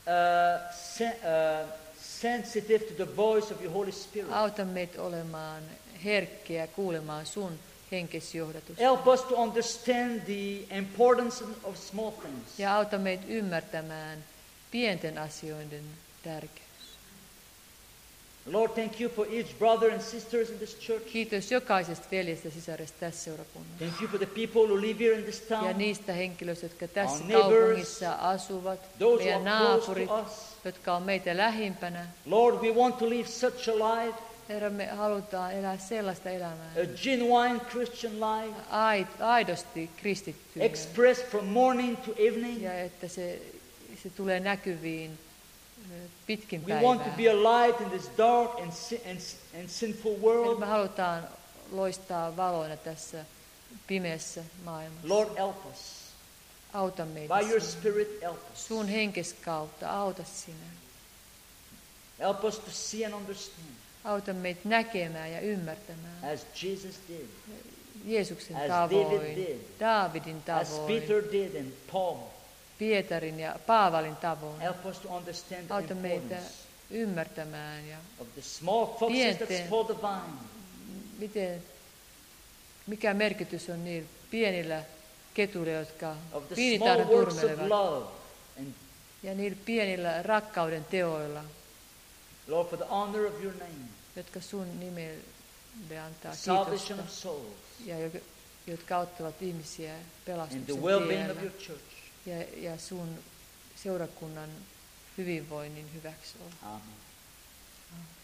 sensitive to the voice of your Holy Spirit. Auta meitä olemaan herkkiä kuulemaan sun henkesi johdatusta. Help us to understand the importance of small things. Ja auta meitä ymmärtämään pienten asioiden tärkeys. Lord, thank you for each brother and sisters in this church. Kiitos jokaisesta veljestä ja sisaresta tässä seurakunnassa. Thank you for the people who live here in this Ja town. niistä henkilöistä, jotka tässä Our neighbors, kaupungissa asuvat, Those who meidän are close naapurit, to us. jotka on meitä lähimpänä. Lord, we want to live such a life, Herra, me halutaan elää sellaista elämää, a genuine Christian life, aidosti kristittyä. expressed from morning to evening. Ja että se tulee näkyviin pitkin We want to päivää. be a light in this dark and sinful Eli world. me halutaan loistaa valoina tässä pimeässä maailmassa. Lord, help us. Auta meitä By your siinä. Spirit, help us. Sun henkes kautta, auta sinä. Help us to see and understand, Auta meitä näkemään ja ymmärtämään. as Jesus did, Jeesuksen As tavoin, David did. Daavidin as tavoin, Peter did, and Paul. Pietarin ja Paavalin tavoin. Help us to understand the Auta meitä importance ymmärtämään ja of the small foxes that Pienten- spoil the vine, mikä merkitys on niillä pienillä ketuilla, jotka of the small viinitarhan works of turmelevat, love. And ja niillä pienillä rakkauden teoilla, Lord, for the honor of your name, jotka sun nimelle antaa salvation kiitosta of souls, ja jotka auttavat ihmisiä and the pelastuksen well-being tiellä of your church. ja sun seurakunnan hyvinvoinnin hyväksi olla. Amen.